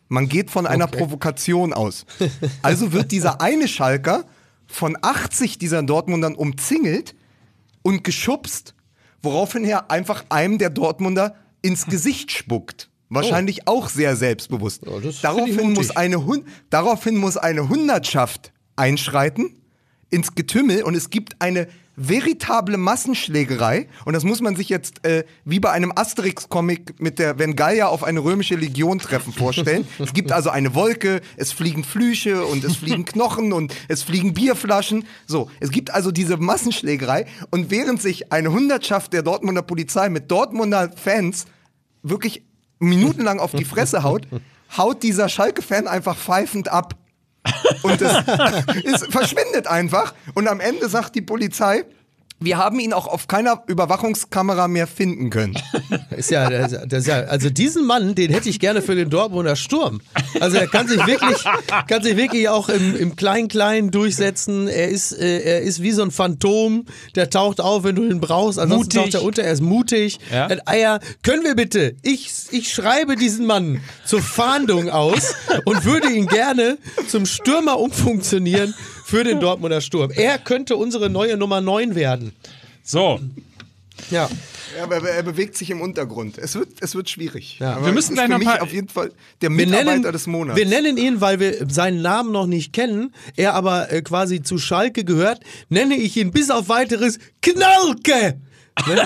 Man geht von einer Okay. Provokation aus. Also wird dieser eine Schalker von achtzig dieser Dortmundern umzingelt und geschubst, woraufhin er einfach einem der Dortmunder ins Gesicht spuckt. Wahrscheinlich oh. auch sehr selbstbewusst. Oh, das daraufhin, muss eine Hun- daraufhin muss eine Hundertschaft einschreiten ins Getümmel und es gibt eine veritable Massenschlägerei und das muss man sich jetzt äh, wie bei einem Asterix-Comic mit der wenn Gallier auf eine römische Legion treffen vorstellen. Es gibt also eine Wolke, es fliegen Flüche und es fliegen Knochen und es fliegen Bierflaschen. So, es gibt also diese Massenschlägerei und während sich eine Hundertschaft der Dortmunder Polizei mit Dortmunder Fans wirklich minutenlang auf die Fresse haut, haut dieser Schalke-Fan einfach pfeifend ab. Und es, es verschwindet einfach. Und am Ende sagt die Polizei, wir haben ihn auch auf keiner Überwachungskamera mehr finden können. Ist ja, das, das ist ja, also diesen Mann, den hätte ich gerne für den Dortmunder Sturm. Also er kann sich wirklich, kann sich wirklich auch im, im Klein-Klein durchsetzen. Er ist, äh, er ist wie so ein Phantom, der taucht auf, wenn du ihn brauchst. Ansonsten Mutig. taucht er unter, er ist mutig. Ja. Er hat Eier. Können wir bitte, ich, ich schreibe diesen Mann zur Fahndung aus und würde ihn gerne zum Stürmer umfunktionieren für den Dortmunder Sturm. Er könnte unsere neue Nummer neun werden. So, Ja. Ja, aber er bewegt sich im Untergrund. Es wird, es wird schwierig. Ja. Aber Wir müssen es gleich ist noch für ein mich paar- auf jeden Fall der Wir Mitarbeiter nennen, des Monats. wir nennen ihn, weil wir seinen Namen noch nicht kennen, er aber äh, quasi zu Schalke gehört, nenne ich ihn bis auf weiteres Knalke. Ne?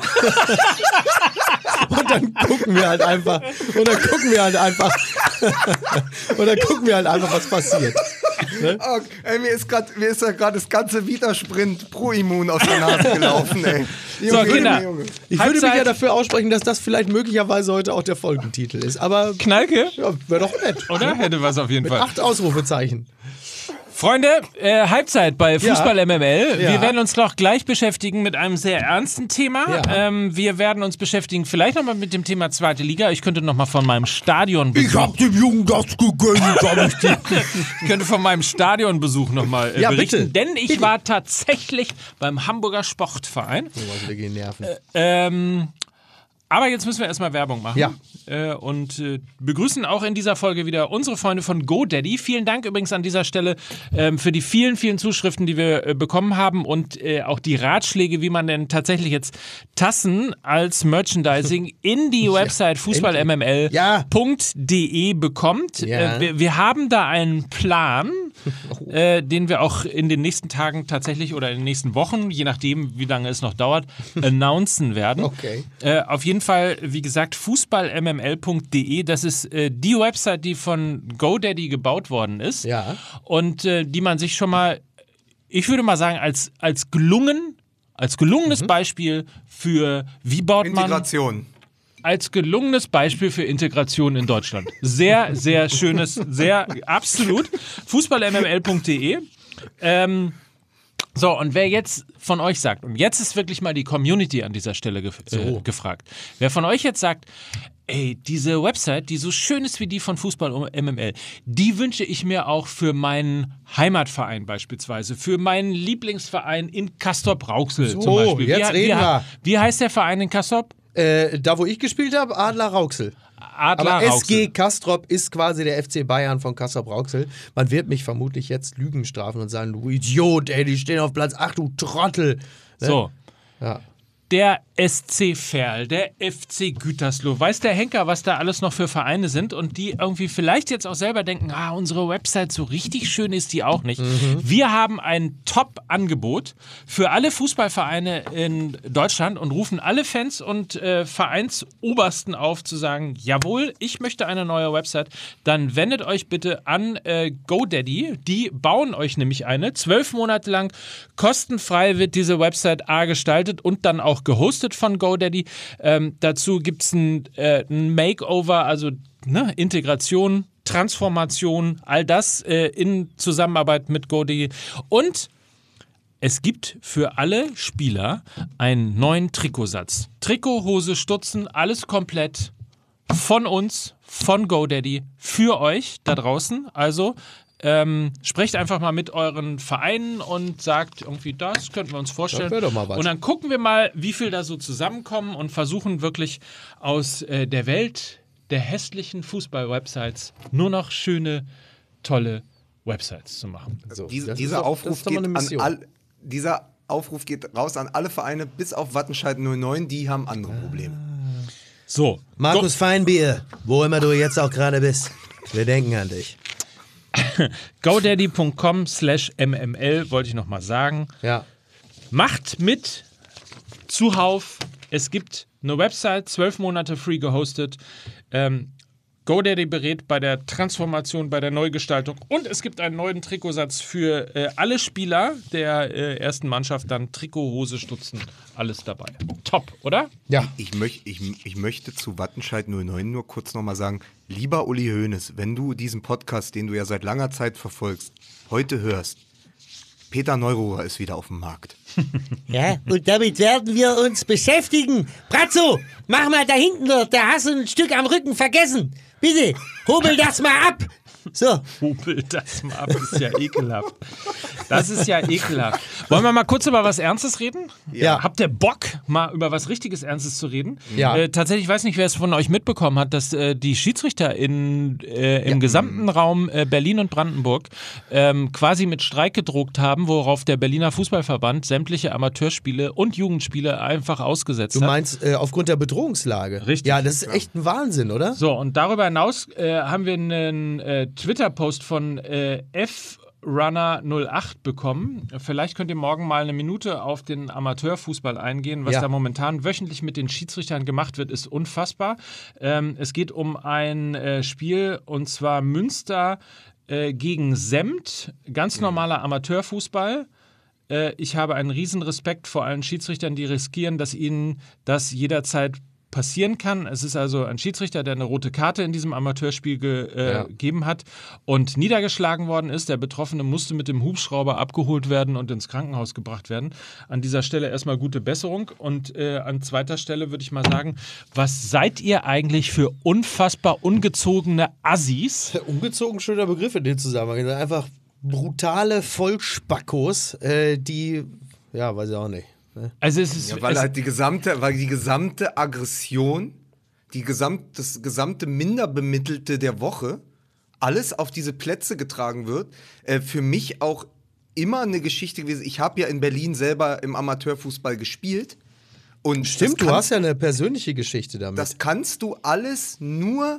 Und dann gucken wir halt einfach, und dann gucken wir halt einfach, und dann gucken wir halt einfach, was passiert. Oh, ey, mir ist gerade mir ist ja gerade das ganze Vita-Sprint Pro-Immun aus der Nase gelaufen, ey. So, Junge, Kinder. Junge. Ich würde mich Halbzeit. ja dafür aussprechen, dass das vielleicht möglicherweise heute auch der Folgentitel ist. Aber Knalke, ja, wäre doch nett. oder? Hätte was auf jeden Mit Fall. acht Ausrufezeichen. Freunde, äh, Halbzeit bei Fußball M M L. Ja. Wir werden uns noch gleich beschäftigen mit einem sehr ernsten Thema. Ja. Ähm, wir werden uns beschäftigen vielleicht nochmal mit dem Thema zweite Liga. Ich könnte nochmal von meinem Stadionbesuch... Ich hab dem Jungen das gegönnt, hab ich dir. Ich könnte von meinem Stadionbesuch nochmal äh, Ja, berichten, bitte. denn ich war tatsächlich beim Hamburger Sportverein. Oh, was wieder gehen Nerven. Ähm, aber jetzt müssen wir erstmal Werbung machen. Ja. Äh, und äh, begrüßen auch in dieser Folge wieder unsere Freunde von GoDaddy. Vielen Dank übrigens an dieser Stelle ähm, für die vielen, vielen Zuschriften, die wir äh, bekommen haben und äh, auch die Ratschläge, wie man denn tatsächlich jetzt Tassen als Merchandising in die Website fußball m m l punkt d e bekommt. Ja. Äh, wir, wir haben da einen Plan, äh, den wir auch in den nächsten Tagen tatsächlich oder in den nächsten Wochen, je nachdem, wie lange es noch dauert, announcen werden. Okay. Äh, auf jeden Fall, wie gesagt, fußball m m l punkt d e, das ist äh, die Website, die von GoDaddy gebaut worden ist Ja. und äh, die man sich schon mal, ich würde mal sagen, als, als gelungen, als gelungenes Beispiel für wie baut man Integration. als gelungenes Beispiel für Integration in Deutschland. Sehr, sehr schönes, sehr, absolut. fußball m m l punkt d e. Ähm, so, und wer jetzt von euch sagt, und jetzt ist wirklich mal die Community an dieser Stelle gef äh, gefragt, wer von euch jetzt sagt, ey, diese Website, die so schön ist wie die von Fußball M M L, die wünsche ich mir auch für meinen Heimatverein beispielsweise, für meinen Lieblingsverein in Castrop-Rauxel So, zum Beispiel. jetzt wie, reden wie, wir. Wie heißt der Verein in Castrop? Äh, da, wo ich gespielt habe, Adler Rauxel. Adler Aber S Rauxel. G Castrop ist quasi der F C Bayern von Castrop Rauxel. Man wird mich vermutlich jetzt Lügen strafen und sagen, du Idiot, ey, die stehen auf Platz acht, du Trottel. Ne? So. Ja. Der S C Verl, der F C Gütersloh. Weiß der Henker, was da alles noch für Vereine sind und die irgendwie vielleicht jetzt auch selber denken, ah, unsere Website so richtig schön ist die auch nicht. Mhm. Wir haben ein Top-Angebot für alle Fußballvereine in Deutschland und rufen alle Fans und äh, Vereinsobersten auf zu sagen, jawohl, ich möchte eine neue Website. Dann wendet euch bitte an äh, GoDaddy. Die bauen euch nämlich eine. Zwölf Monate lang kostenfrei wird diese Website A gestaltet und dann auch gehostet von GoDaddy. Ähm, dazu gibt es ein, äh, ein Makeover, also ne, Integration, Transformation, all das äh, in Zusammenarbeit mit GoDaddy. Und es gibt für alle Spieler einen neuen Trikotsatz. Trikot, Hose, Stutzen, alles komplett von uns, von GoDaddy, für euch da draußen. Also Ähm, sprecht einfach mal mit euren Vereinen und sagt irgendwie, das könnten wir uns vorstellen. Das wär doch mal was. Und dann gucken wir mal, wie viel da so zusammenkommen und versuchen wirklich aus äh, der Welt der hässlichen Fußball-Websites nur noch schöne, tolle Websites zu machen. So, Diese, dieser, doch, Aufruf geht an all, dieser Aufruf geht raus an alle Vereine, bis auf Wattenscheid null neun, die haben andere Probleme. So. Markus Feinbier, wo immer du jetzt auch gerade bist, wir denken an dich. GoDaddy Punkt com slash M M L wollte ich nochmal sagen. Ja. Macht mit zuhauf. Es gibt eine Website, zwölf Monate free gehostet. Ähm, GoDaddy berät bei der Transformation, bei der Neugestaltung und es gibt einen neuen Trikotsatz für äh, alle Spieler der äh, ersten Mannschaft, dann Trikot, Hose, Stutzen, alles dabei. Top, oder? Ja. Ich, möch, ich, ich möchte zu Wattenscheid null neun nur kurz nochmal sagen, lieber Uli Hoeneß, wenn du diesen Podcast, den du ja seit langer Zeit verfolgst, heute hörst, Peter Neururer ist wieder auf dem Markt. Ja, und damit werden wir uns beschäftigen. Brazzo, mach mal da hinten dort, da hast du ein Stück am Rücken vergessen. Bitte, hobel das mal ab. So. Hobel das mal ab, ist ja ekelhaft. Das ist ja ekelhaft. Wollen wir mal kurz über was Ernstes reden? Ja. Habt ihr Bock, mal über was richtiges Ernstes zu reden? Ja. Äh, tatsächlich, ich weiß nicht, wer es von euch mitbekommen hat, dass äh, die Schiedsrichter in, äh, im ja. gesamten Raum äh, Berlin und Brandenburg ähm, quasi mit Streik gedroht haben, worauf der Berliner Fußballverband sämtliche Amateurspiele und Jugendspiele einfach ausgesetzt du hat. Du meinst äh, aufgrund der Bedrohungslage? Richtig. Ja, das ist echt ein Wahnsinn, oder? So, und darüber hinaus äh, haben wir einen äh, Twitter-Post von äh, F Runner null acht bekommen. Vielleicht könnt ihr morgen mal eine Minute auf den Amateurfußball eingehen. Was ja. da momentan wöchentlich mit den Schiedsrichtern gemacht wird, ist unfassbar. Ähm, es geht um ein äh, Spiel, und zwar Münster äh, gegen Sempt. Ganz normaler Amateurfußball. Äh, ich habe einen riesen Respekt vor allen Schiedsrichtern, die riskieren, dass ihnen das jederzeit passieren kann. Es ist also ein Schiedsrichter, der eine rote Karte in diesem Amateurspiel ge, äh, ja. gegeben hat und niedergeschlagen worden ist. Der Betroffene musste mit dem Hubschrauber abgeholt werden und ins Krankenhaus gebracht werden. An dieser Stelle erstmal gute Besserung und äh, an zweiter Stelle würde ich mal sagen, was seid ihr eigentlich für unfassbar ungezogene Assis? Ungezogen, schöner Begriff in dem Zusammenhang. Einfach brutale Vollspackos, äh, die, ja, weiß ich auch nicht. Also es ist, ja, weil es halt die gesamte, weil die gesamte Aggression, die gesamt, das gesamte Minderbemittelte der Woche, alles auf diese Plätze getragen wird. Äh, für mich auch immer eine Geschichte gewesen. Ich habe ja in Berlin selber im Amateurfußball gespielt. Und stimmt, kann, du hast ja eine persönliche Geschichte damit. Das kannst du alles nur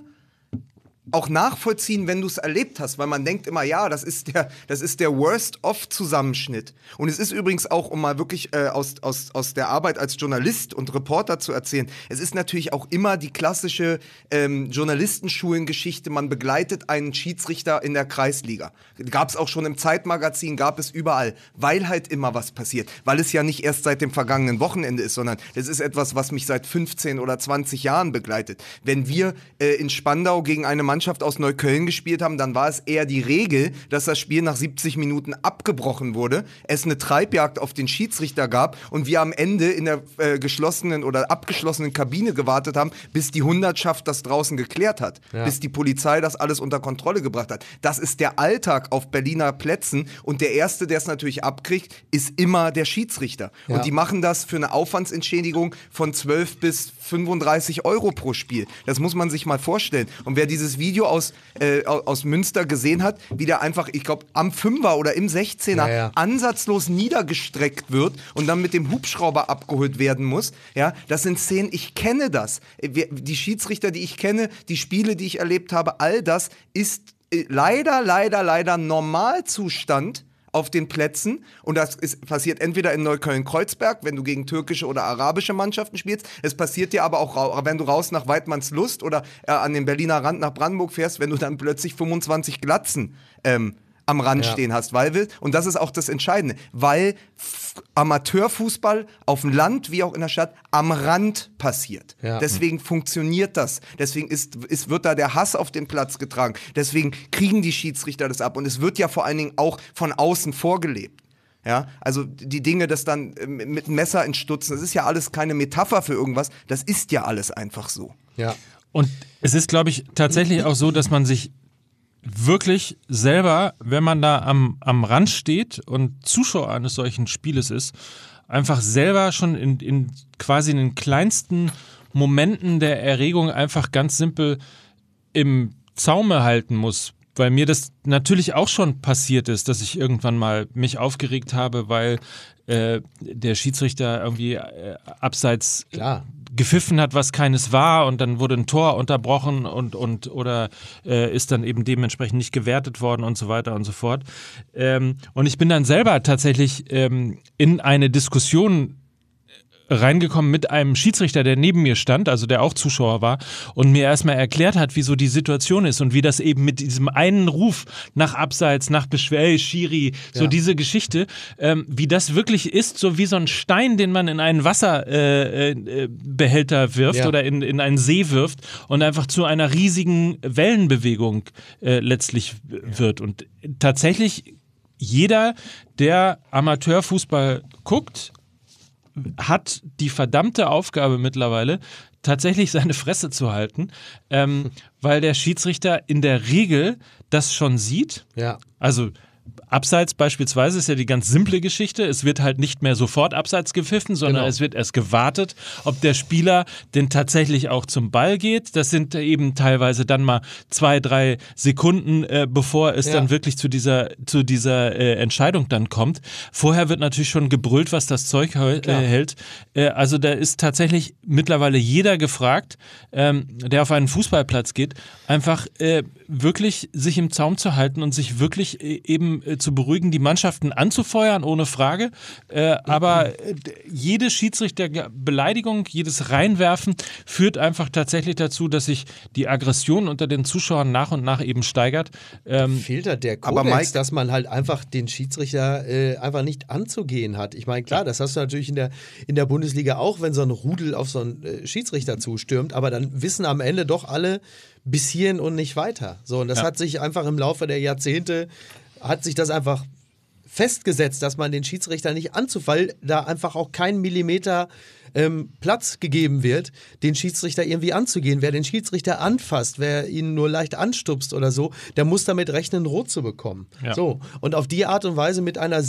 auch nachvollziehen, wenn du es erlebt hast, weil man denkt immer, ja, das ist der, das ist der Worst-of-Zusammenschnitt. Und es ist übrigens auch, um mal wirklich äh, aus, aus, aus der Arbeit als Journalist und Reporter zu erzählen, es ist natürlich auch immer die klassische ähm, Journalistenschulengeschichte, man begleitet einen Schiedsrichter in der Kreisliga. Gab es auch schon im Zeitmagazin, gab es überall, weil halt immer was passiert. Weil es ja nicht erst seit dem vergangenen Wochenende ist, sondern es ist etwas, was mich seit fünfzehn oder zwanzig Jahren begleitet. Wenn wir äh, in Spandau gegen eine Mannschaft aus Neukölln gespielt haben, dann war es eher die Regel, dass das Spiel nach siebzig Minuten abgebrochen wurde, es eine Treibjagd auf den Schiedsrichter gab und wir am Ende in der äh, geschlossenen oder abgeschlossenen Kabine gewartet haben, bis die Hundertschaft das draußen geklärt hat, ja. bis die Polizei das alles unter Kontrolle gebracht hat. Das ist der Alltag auf Berliner Plätzen und der Erste, der es natürlich abkriegt, ist immer der Schiedsrichter. Ja. Und die machen das für eine Aufwandsentschädigung von zwölf bis fünfunddreißig Euro pro Spiel. Das muss man sich mal vorstellen. Und wer dieses Video aus, äh, aus Münster gesehen hat, wie der einfach, ich glaube, am Fünfer oder im Sechzehner ja, ja. ansatzlos niedergestreckt wird und dann mit dem Hubschrauber abgeholt werden muss. Ja, das sind Szenen, ich kenne das. Die Schiedsrichter, die ich kenne, die Spiele, die ich erlebt habe, all das ist leider, leider, leider Normalzustand auf den Plätzen und das ist, passiert entweder in Neukölln-Kreuzberg, wenn du gegen türkische oder arabische Mannschaften spielst, es passiert dir aber auch, wenn du raus nach Weidmannslust oder äh, an den Berliner Rand nach Brandenburg fährst, wenn du dann plötzlich fünfundzwanzig Glatzen ähm, am Rand ja. stehen hast, weil wir, und das ist auch das Entscheidende, weil F- Amateurfußball auf dem Land wie auch in der Stadt am Rand passiert. Ja. Deswegen funktioniert das. Deswegen ist, ist, wird da der Hass auf den Platz getragen. Deswegen kriegen die Schiedsrichter das ab. Und es wird ja vor allen Dingen auch von außen vorgelebt. Ja, also die Dinge, das dann mit dem Messer ins Stutzen, das ist ja alles keine Metapher für irgendwas. Das ist ja alles einfach so. Ja. Und es ist, glaube ich, tatsächlich auch so, dass man sich wirklich selber, wenn man da am, am Rand steht und Zuschauer eines solchen Spieles ist, einfach selber schon in, in quasi in den kleinsten Momenten der Erregung einfach ganz simpel im Zaume halten muss, weil mir das natürlich auch schon passiert ist, dass ich irgendwann mal mich aufgeregt habe, weil äh, der Schiedsrichter irgendwie äh, abseits Klar. gepfiffen hat, was keines war, und dann wurde ein Tor unterbrochen und, und oder äh, ist dann eben dementsprechend nicht gewertet worden und so weiter und so fort. Ähm, und ich bin dann selber tatsächlich ähm, in eine Diskussion reingekommen mit einem Schiedsrichter, der neben mir stand, also der auch Zuschauer war und mir erstmal erklärt hat, wieso die Situation ist und wie das eben mit diesem einen Ruf nach Abseits, nach Beschwer, Schiri, so Ja. diese Geschichte, ähm, wie das wirklich ist, so wie so ein Stein, den man in einen Wasserbehälter äh, wirft Ja. oder in, in einen See wirft und einfach zu einer riesigen Wellenbewegung äh, letztlich wird. Und tatsächlich jeder, der Amateurfußball guckt, hat die verdammte Aufgabe mittlerweile, tatsächlich seine Fresse zu halten, ähm, weil der Schiedsrichter in der Regel das schon sieht. Ja. Also Abseits beispielsweise ist ja die ganz simple Geschichte. Es wird halt nicht mehr sofort Abseits gepfiffen, sondern Genau. es wird erst gewartet, ob der Spieler denn tatsächlich auch zum Ball geht. Das sind eben teilweise dann mal zwei, drei Sekunden, äh, bevor es Ja. dann wirklich zu dieser, zu dieser äh, Entscheidung dann kommt. Vorher wird natürlich schon gebrüllt, was das Zeug heu- Klar. äh, hält. Äh, also da ist tatsächlich mittlerweile jeder gefragt, ähm, der auf einen Fußballplatz geht, einfach äh, wirklich sich im Zaum zu halten und sich wirklich äh, eben äh, zu beruhigen, die Mannschaften anzufeuern, ohne Frage. Äh, aber äh, jede Schiedsrichterbeleidigung, jedes Reinwerfen führt einfach tatsächlich dazu, dass sich die Aggression unter den Zuschauern nach und nach eben steigert. Ähm, Fehlt halt der Aber Kodex, Mike- dass man halt einfach den Schiedsrichter äh, einfach nicht anzugehen hat. Ich meine, klar, das hast du natürlich in der, in der Bundesliga auch, wenn so ein Rudel auf so einen äh, Schiedsrichter zustürmt, aber dann wissen am Ende doch alle bis hierhin und nicht weiter. So, und das Ja. hat sich einfach im Laufe der Jahrzehnte, hat sich das einfach festgesetzt, dass man den Schiedsrichter nicht anzufallen, da einfach auch kein Millimeter ähm, Platz gegeben wird, den Schiedsrichter irgendwie anzugehen. Wer den Schiedsrichter anfasst, wer ihn nur leicht anstupst oder so, der muss damit rechnen, rot zu bekommen. Ja. So. Und auf die Art und Weise mit einer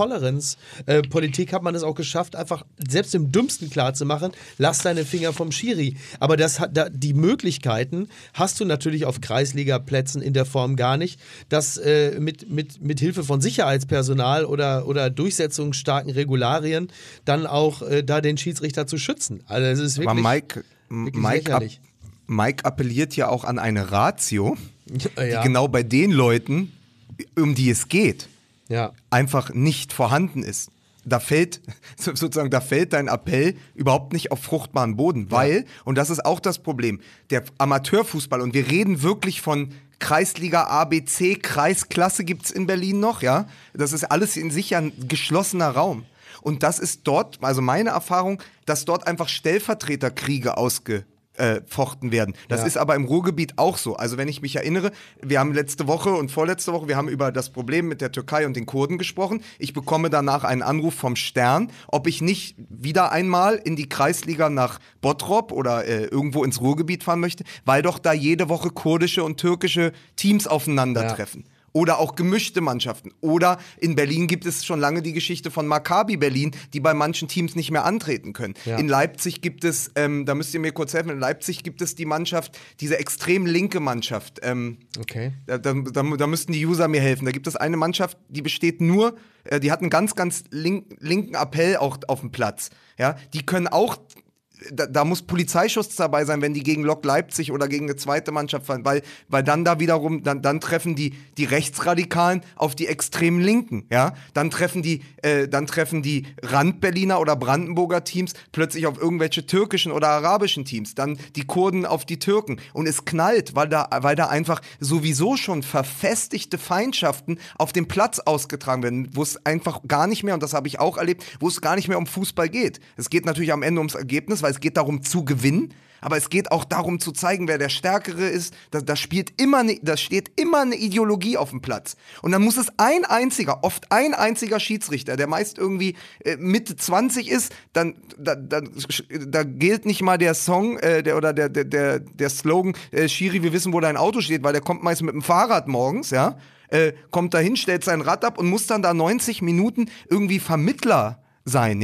Zero-Tolerance-Politik hat man es auch geschafft, einfach selbst dem Dümmsten klarzumachen, lass deine Finger vom Schiri. Aber das hat, da, die Möglichkeiten hast du natürlich auf Kreisliga-Plätzen in der Form gar nicht, dass äh, mit, mit, mit Hilfe von Sicherheitspersonal oder, oder durchsetzungsstarken Regularien dann auch äh, da den Schiedsrichter zu schützen. Also es ist Aber wirklich, Mike, wirklich Mike, ab, lächerlich. Mike appelliert ja auch an eine Ratio, Ja. die genau bei den Leuten, um die es geht, Ja. einfach nicht vorhanden ist. Da fällt, sozusagen, da fällt dein Appell überhaupt nicht auf fruchtbaren Boden, weil, und das ist auch das Problem, der Amateurfußball, und wir reden wirklich von Kreisliga A, B, C, Kreisklasse gibt's in Berlin noch, ja, das ist alles in sich ja ein geschlossener Raum. Und das ist dort, also meine Erfahrung, dass dort einfach Stellvertreterkriege ausgefochten werden. Das Ja. ist aber im Ruhrgebiet auch so. Also wenn ich mich erinnere, wir haben letzte Woche und vorletzte Woche, wir haben über das Problem mit der Türkei und den Kurden gesprochen. Ich bekomme danach einen Anruf vom Stern, ob ich nicht wieder einmal in die Kreisliga nach Bottrop oder äh, irgendwo ins Ruhrgebiet fahren möchte, weil doch da jede Woche kurdische und türkische Teams aufeinandertreffen. Oder auch gemischte Mannschaften. Oder in Berlin gibt es schon lange die Geschichte von Maccabi Berlin, die bei manchen Teams nicht mehr antreten können. Ja. In Leipzig gibt es, ähm, da müsst ihr mir kurz helfen, in Leipzig gibt es die Mannschaft, diese extrem linke Mannschaft. Ähm, Okay. da, da, da, da müssten die User mir helfen. Da gibt es eine Mannschaft, die besteht nur, äh, die hat einen ganz, ganz link, linken Appell auch auf dem Platz. Ja? Die können auch, da, da muss Polizeischutz dabei sein, wenn die gegen Lok Leipzig oder gegen eine zweite Mannschaft fallen, weil, weil dann da wiederum, dann, dann treffen die, die Rechtsradikalen auf die extremen Linken, ja, dann treffen die, äh, dann treffen die Rand-Berliner oder Brandenburger Teams plötzlich auf irgendwelche türkischen oder arabischen Teams, dann die Kurden auf die Türken, und es knallt, weil da, weil da einfach sowieso schon verfestigte Feindschaften auf dem Platz ausgetragen werden, wo es einfach gar nicht mehr, und das habe ich auch erlebt, wo es gar nicht mehr um Fußball geht. Es geht natürlich am Ende ums Ergebnis, weil es geht darum zu gewinnen, aber es geht auch darum zu zeigen, wer der Stärkere ist. Da, da, spielt immer ne, da steht immer eine Ideologie auf dem Platz. Und dann muss es ein einziger, oft ein einziger Schiedsrichter, der meist irgendwie äh, Mitte zwanzig ist, dann da, da, da gilt nicht mal der Song äh, der, oder der, der, der, der Slogan, äh, Schiri, wir wissen, wo dein Auto steht, weil der kommt meist mit dem Fahrrad morgens, ja, äh, kommt dahin, stellt sein Rad ab und muss dann da neunzig Minuten irgendwie Vermittler sein, ja.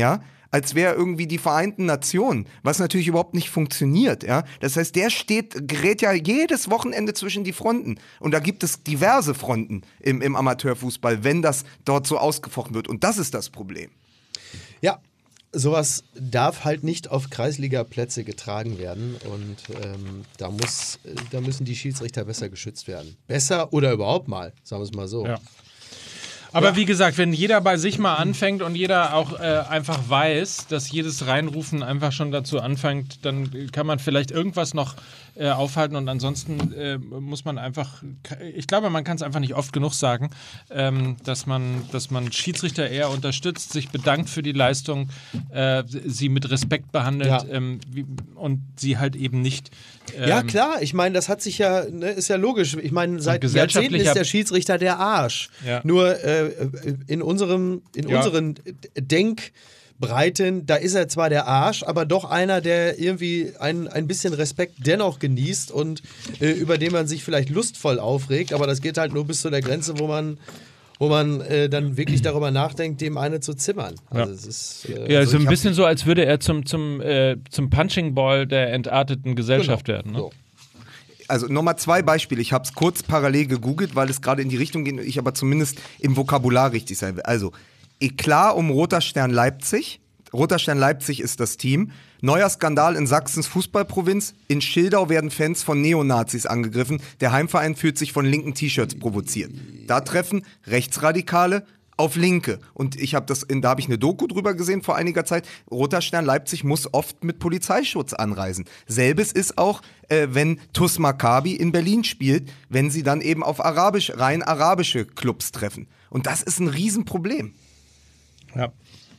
als wäre irgendwie die Vereinten Nationen, was natürlich überhaupt nicht funktioniert. Ja? Das heißt, der steht, gerät ja jedes Wochenende zwischen die Fronten. Und da gibt es diverse Fronten im, im Amateurfußball, wenn das dort so ausgefochten wird. Und das ist das Problem. Ja, sowas darf halt nicht auf Kreisliga-Plätze getragen werden. Und ähm, da, muss, da müssen die Schiedsrichter besser geschützt werden. Besser oder überhaupt mal, sagen wir es mal so. Ja. Aber ja. wie gesagt, wenn jeder bei sich mal anfängt und jeder auch äh, einfach weiß, dass jedes Reinrufen einfach schon dazu anfängt, dann kann man vielleicht irgendwas noch äh, aufhalten und ansonsten äh, muss man einfach, ich glaube, man kann es einfach nicht oft genug sagen, ähm, dass man, dass man Schiedsrichter eher unterstützt, sich bedankt für die Leistung, äh, sie mit Respekt behandelt ja. ähm, wie, und sie halt eben nicht ähm, ja, klar, ich meine, das hat sich ja, ne, ist ja logisch. Ich meine, seit Jahrzehnten ist der Schiedsrichter der Arsch. Ja. Nur äh, in unserem, in ja. unseren Denkbreiten, da ist er zwar der Arsch, aber doch einer, der irgendwie ein, ein bisschen Respekt dennoch genießt und äh, über den man sich vielleicht lustvoll aufregt, aber das geht halt nur bis zu der Grenze, wo man wo man äh, dann wirklich darüber nachdenkt, dem eine zu zimmern. Also ja, es ist, äh, ja also so ein bisschen so, als würde er zum, zum, äh, zum Punching Ball der entarteten Gesellschaft genau. werden. Ne? So. Also nochmal zwei Beispiele. Ich habe es kurz parallel gegoogelt, weil es gerade in die Richtung geht, ich aber zumindest im Vokabular richtig sein will. Also, Eklat um Roter Stern Leipzig. Roter Stern Leipzig ist das Team. Neuer Skandal in Sachsens Fußballprovinz. In Schildau werden Fans von Neonazis angegriffen. Der Heimverein fühlt sich von linken T-Shirts provoziert. Da treffen Rechtsradikale auf Linke. Und ich habe das, in, da habe ich eine Doku drüber gesehen vor einiger Zeit. Roter Stern Leipzig muss oft mit Polizeischutz anreisen. Selbes ist auch, äh, wenn T U S Maccabi in Berlin spielt, wenn sie dann eben auf arabisch, rein arabische Clubs treffen. Und das ist ein Riesenproblem. Ja.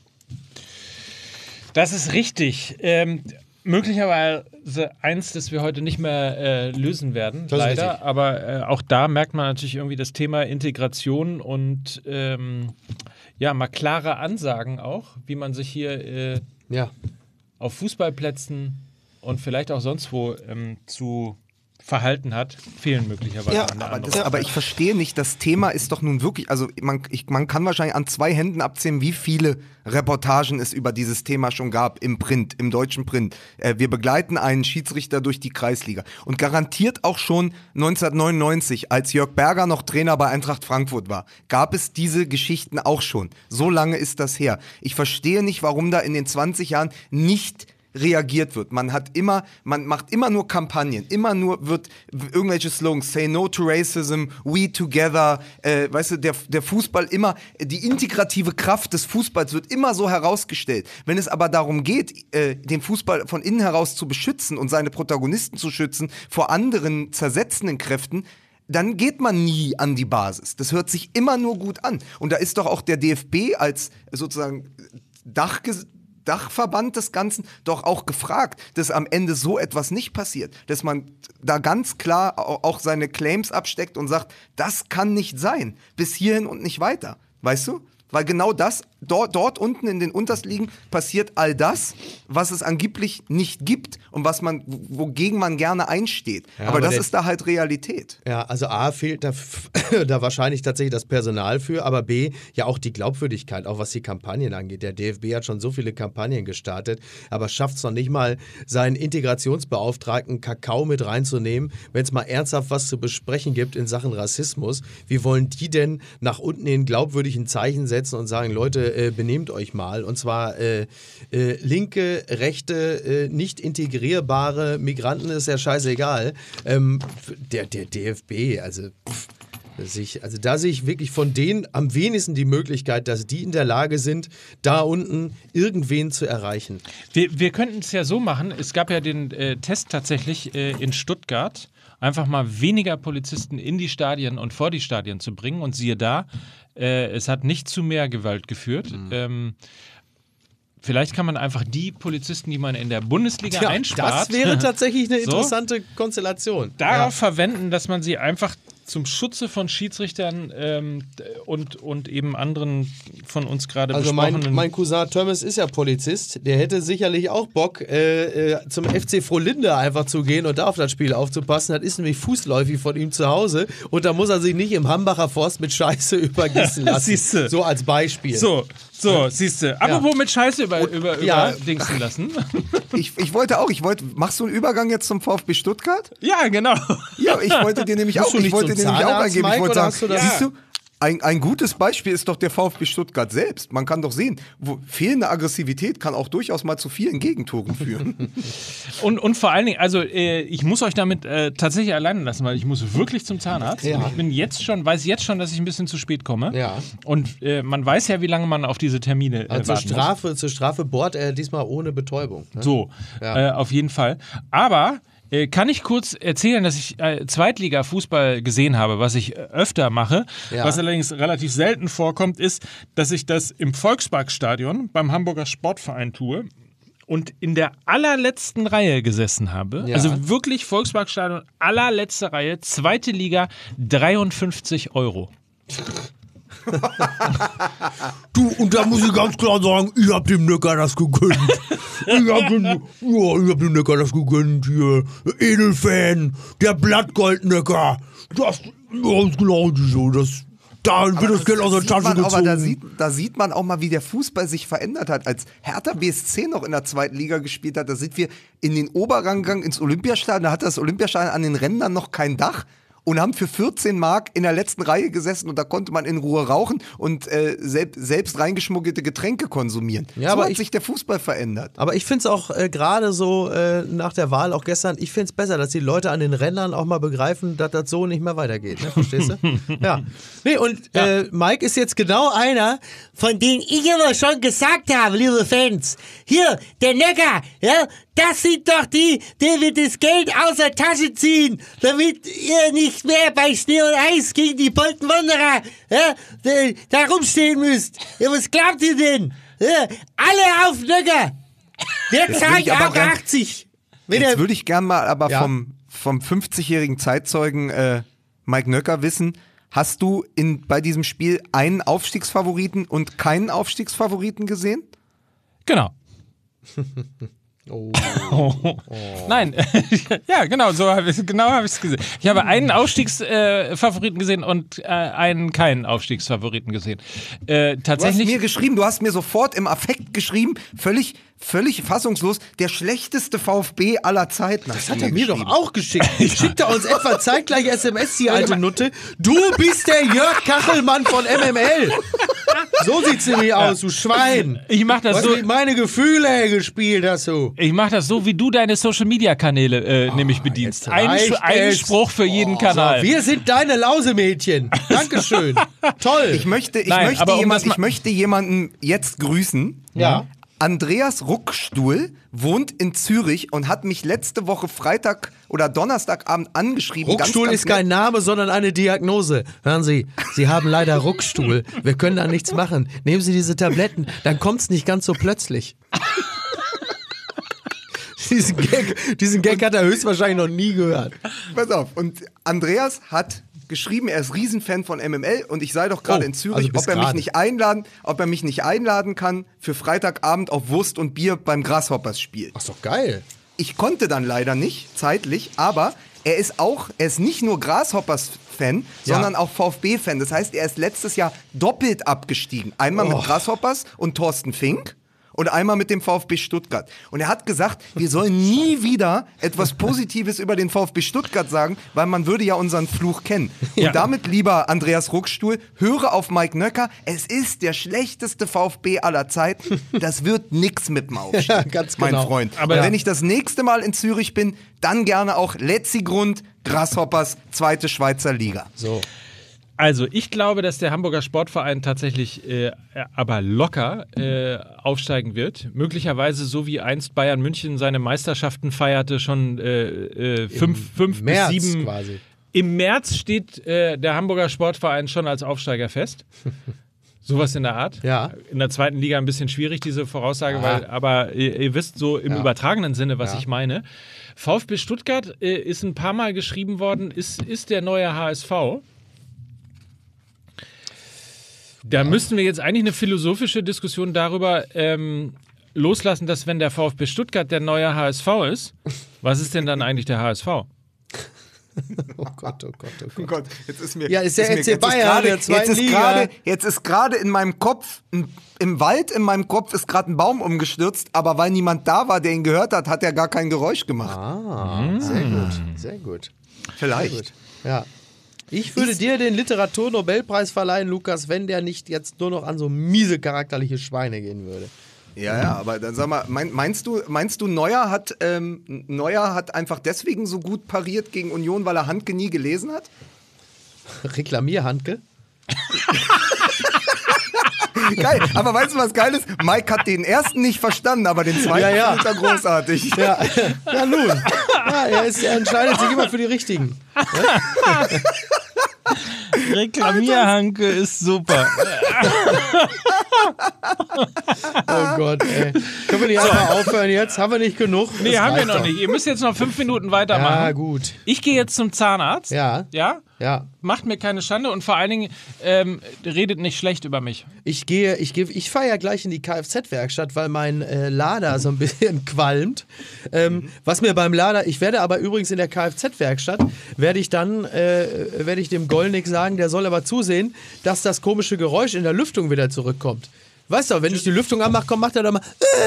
Das ist richtig. Ähm, möglicherweise eins, das wir heute nicht mehr äh, lösen werden, das leider. Aber äh, auch da merkt man natürlich irgendwie das Thema Integration und ähm, ja, mal klare Ansagen auch, wie man sich hier äh, ja. auf Fußballplätzen und vielleicht auch sonst wo ähm, zu verhalten hat, fehlen möglicherweise ja, an der aber, das, aber ich verstehe nicht, das Thema ist doch nun wirklich, also man, ich, man kann wahrscheinlich an zwei Händen abzählen, wie viele Reportagen es über dieses Thema schon gab im Print, im deutschen Print. Äh, wir begleiten einen Schiedsrichter durch die Kreisliga und garantiert auch schon neunzehnhundertneunundneunzig, als Jörg Berger noch Trainer bei Eintracht Frankfurt war, gab es diese Geschichten auch schon. So lange ist das her. Ich verstehe nicht, warum da in den zwanzig Jahren nicht reagiert wird. Man hat immer, man macht immer nur Kampagnen, immer nur wird irgendwelche Slogans, say no to racism, we together, äh, weißt du, der, der Fußball immer, die integrative Kraft des Fußballs wird immer so herausgestellt. Wenn es aber darum geht, äh, den Fußball von innen heraus zu beschützen und seine Protagonisten zu schützen vor anderen zersetzenden Kräften, dann geht man nie an die Basis. Das hört sich immer nur gut an. Und da ist doch auch der D F B als sozusagen Dachges- Dachverband des Ganzen doch auch gefragt, dass am Ende so etwas nicht passiert. Dass man da ganz klar auch seine Claims absteckt und sagt, das kann nicht sein. Bis hierhin und nicht weiter. Weißt du? Weil genau das, dort, dort unten in den Untersligen passiert all das, was es angeblich nicht gibt und was man, wogegen man gerne einsteht. Ja, aber, aber das der, ist da halt Realität. Ja, also A, fehlt da, da wahrscheinlich tatsächlich das Personal für, aber B, ja auch die Glaubwürdigkeit, auch was die Kampagnen angeht. Der D F B hat schon so viele Kampagnen gestartet, aber schafft es noch nicht mal, seinen Integrationsbeauftragten Kakao mit reinzunehmen, wenn es mal ernsthaft was zu besprechen gibt in Sachen Rassismus. Wie wollen die denn nach unten in glaubwürdigen Zeichen setzen und sagen, Leute, äh, benehmt euch mal. Und zwar äh, äh, linke, rechte, äh, nicht integrierbare Migranten ist ja scheißegal. Ähm, der, der D F B, also, pff, sich, also da sehe ich wirklich von denen am wenigsten die Möglichkeit, dass die in der Lage sind, da unten irgendwen zu erreichen. Wir, wir könnten es ja so machen, es gab ja den äh, Test tatsächlich äh, in Stuttgart, einfach mal weniger Polizisten in die Stadien und vor die Stadien zu bringen und siehe da, äh, es hat nicht zu mehr Gewalt geführt. Mhm. Ähm, vielleicht kann man einfach die Polizisten, die man in der Bundesliga Tja, einspart, das wäre tatsächlich eine interessante so, Konstellation. Darauf ja. verwenden, dass man sie einfach zum Schutze von Schiedsrichtern ähm, und, und eben anderen von uns gerade Also besprochenen... mein, mein Cousin Thomas ist ja Polizist, der hätte sicherlich auch Bock, äh, äh, zum F C Frohlinde einfach zu gehen und da auf das Spiel aufzupassen. Das ist nämlich fußläufig von ihm zu Hause und da muss er sich nicht im Hambacher Forst mit Scheiße übergießen lassen. Siehste. So als Beispiel. So, so, siehst du. Apropos mit Scheiße über, über, über ja. Dingsen lassen. Ich, ich wollte auch, ich wollte, machst du einen Übergang jetzt zum VfB Stuttgart? Ja, genau. Ja, ich wollte dir nämlich Musst auch, du ich nicht wollte zum dir nämlich auch Zahnarzt, eingeben. Ich Mike, wollte oder sagen, hast du das- siehst du, ein, ein gutes Beispiel ist doch der VfB Stuttgart selbst. Man kann doch sehen, wo fehlende Aggressivität kann auch durchaus mal zu vielen Gegentoren führen. Und, und vor allen Dingen, also äh, ich muss euch damit äh, tatsächlich alleine lassen, weil ich muss wirklich zum Zahnarzt. Ja. Und ich bin jetzt schon, weiß jetzt schon, dass ich ein bisschen zu spät komme. Ja. Und äh, man weiß ja, wie lange man auf diese Termine äh, Also zur warten Strafe, zur Strafe bohrt er diesmal ohne Betäubung. Ne? muss. So, Ja. äh, auf jeden Fall. Aber äh, kann ich kurz erzählen, dass ich äh, Zweitliga-Fußball gesehen habe, was ich äh, öfter mache, Ja. was allerdings relativ selten vorkommt, ist, dass ich das im Volksparkstadion beim Hamburger Sportverein tue und in der allerletzten Reihe gesessen habe. Ja. Also wirklich Volksparkstadion, allerletzte Reihe, zweite Liga, dreiundfünfzig Euro. Du, und da muss ich ganz klar sagen, ich hab dem Neckar das gegönnt. Ich hab dem, ja, ich hab dem Neckar das gegönnt hier. Edelfan, der Blattgoldneckar. Das, ja, genau so, das, da wird das Geld aus der sieht Tasche man, gezogen. aber da sieht, da sieht man auch mal, wie der Fußball sich verändert hat. Als Hertha B S C noch in der zweiten Liga gespielt hat, da sind wir in den Oberrang gegangen, ins Olympiastadion. Da hat das Olympiastadion an den Rändern noch kein Dach. Und haben für vierzehn Mark in der letzten Reihe gesessen und da konnte man in Ruhe rauchen und äh, selb, selbst reingeschmuggelte Getränke konsumieren. Ja, so aber hat ich- sich der Fußball verändert. Aber ich finde es auch äh, gerade so äh, nach der Wahl, auch gestern, ich finde es besser, dass die Leute an den Rändern auch mal begreifen, dass das so nicht mehr weitergeht. Ne? Verstehst du? Ja. Nee, und äh, Mike ist jetzt genau einer, Von denen ich aber schon gesagt habe, liebe Fans. Hier, der Neckar, ja, das sind doch die, die wir das Geld aus der Tasche ziehen, damit ihr nicht mehr bei Schnee und Eis gegen die Bolton Wanderer ja, da- da rumstehen müsst. Ja, was glaubt ihr denn? Ja, alle auf Neckar. Der würde zahlt ich aber auch gern- achtzig. Wenn Jetzt er, würde ich gern mal aber Ja. vom, vom fünfzigjährigen Zeitzeugen äh, Mike Nöcker wissen, hast du in, bei diesem Spiel einen Aufstiegsfavoriten und keinen Aufstiegsfavoriten gesehen? Genau. oh, Nein, ja, genau, so habe ich genau habe ich es gesehen. Ich habe einen Aufstiegsfavoriten äh, Favoriten gesehen und äh, einen keinen Aufstiegsfavoriten gesehen. Äh, Du hast tatsächlich. mir geschrieben, du hast mir sofort im Affekt geschrieben, völlig, völlig fassungslos, der schlechteste VfB aller Zeiten. das hat er mir doch auch geschickt. Schickt er uns etwa zeitgleich S M S, die alte Nutte. Du bist der Jörg Kachelmann von M M L. So sieht's nämlich aus, du Schwein. Ich mach das Was so. mit meine Gefühle gespielt hast du. Ich mache das so, wie du deine Social-Media-Kanäle äh, nämlich bedienst. jetzt Ein, reicht ein es. Spruch für jeden Kanal. Wir sind deine Lausemädchen. Dankeschön. Toll. Ich möchte, ich, Nein, möchte aber um jemand, das mal- ich möchte jemanden jetzt grüßen. Ja. Andreas Ruckstuhl wohnt in Zürich und hat mich letzte Woche Freitag oder Donnerstagabend angeschrieben. Ruckstuhl ganz, ganz ist kein Name, sondern eine Diagnose. Hören Sie, Sie haben leider Ruckstuhl. Wir können da nichts machen. Nehmen Sie diese Tabletten, dann kommt's nicht ganz so plötzlich. diesen, Gag, diesen Gag hat er höchstwahrscheinlich noch nie gehört. Pass auf. Und Andreas hat geschrieben, er ist Riesenfan von M M L und ich sei doch gerade Oh, in Zürich, also bis ob er mich gerade. nicht einladen, ob er mich nicht einladen kann für Freitagabend auf Wurst und Bier beim Grasshoppers Spiel. Ach, ist doch geil. Ich konnte dann leider nicht, zeitlich, aber er ist auch, er ist nicht nur Grasshoppers-Fan, Ja. sondern auch VfB-Fan. Das heißt, er ist letztes Jahr doppelt abgestiegen. Einmal Oh. mit Grasshoppers und Thorsten Fink und einmal mit dem VfB Stuttgart. Und er hat gesagt, wir sollen nie wieder etwas Positives über den VfB Stuttgart sagen, weil man würde ja unseren Fluch kennen. Und Ja. damit, lieber Andreas Ruckstuhl, höre auf Mike Nöcker, es ist der schlechteste VfB aller Zeiten. Das wird nix mit dem Aufstieg, Ja, ganz mein genau. Freund. Aber Aber ja. wenn ich das nächste Mal in Zürich bin, dann gerne auch Letzigrund, Grasshoppers, zweite Schweizer Liga. So. Also, ich glaube, dass der Hamburger Sportverein tatsächlich äh, aber locker äh, aufsteigen wird. Möglicherweise so wie einst Bayern München seine Meisterschaften feierte, schon äh, äh, fünf, fünf März bis sieben. quasi. Im März steht äh, der Hamburger Sportverein schon als Aufsteiger fest. Sowas in der Art. Ja. In der zweiten Liga ein bisschen schwierig, diese Voraussage, Ja. weil, aber ihr, ihr wisst so im Ja. übertragenen Sinne, was Ja. ich meine. VfB Stuttgart äh, ist ein paar Mal geschrieben worden, ist, ist der neue H S V. Da müssten wir jetzt eigentlich eine philosophische Diskussion darüber ähm, loslassen, dass wenn der VfB Stuttgart der neue H S V ist, was ist denn dann eigentlich der H S V? Oh Gott, oh Gott, oh Oh Gott. Gott, jetzt ist mir. Ja, ist der mir- F C jetzt Bayern gerade- der zweiten jetzt ist Liga. gerade- Jetzt ist gerade in meinem Kopf, ein- im Wald in meinem Kopf ist gerade ein Baum umgestürzt, aber weil niemand da war, der ihn gehört hat, hat er gar kein Geräusch gemacht. Ah, sehr gut, sehr gut. Vielleicht. Gut. Ja. Ich würde dir den Literaturnobelpreis verleihen, Lukas, wenn der nicht jetzt nur noch an so miese charakterliche Schweine gehen würde. Ja, ja, aber dann sag mal, mein, meinst du, meinst du, Neuer hat, ähm, Neuer hat einfach deswegen so gut pariert gegen Union, weil er Handke nie gelesen hat? Reklamier, Handke. Geil, aber weißt du, was geil ist? Mike hat den ersten nicht verstanden, aber den zweiten Ja, ja. findet er großartig. Ja, ja nun. Ja, er, ist, er entscheidet sich immer für die Richtigen. Reklamierhanke ist super. Oh Gott, ey. Können wir nicht einfach aufhören jetzt? Haben wir nicht genug? Nee, Das haben wir reicht noch doch. nicht. Ihr müsst jetzt noch fünf Minuten weitermachen. Ja, gut. Ich gehe jetzt zum Zahnarzt. Ja. Ja? Ja. Macht mir keine Schande und vor allen Dingen ähm, redet nicht schlecht über mich. Ich gehe, ich gehe, ich fahre ja gleich in die Kfz-Werkstatt, weil mein äh, Lader so ein bisschen qualmt. Ähm, was mir beim Lader, ich werde aber übrigens in der Kfz-Werkstatt, werde ich dann, äh, werde ich dem Gollnick sagen, der soll aber zusehen, dass das komische Geräusch in der Lüftung wieder zurückkommt. Weißt du, wenn ich die Lüftung anmache, komm, macht er doch mal.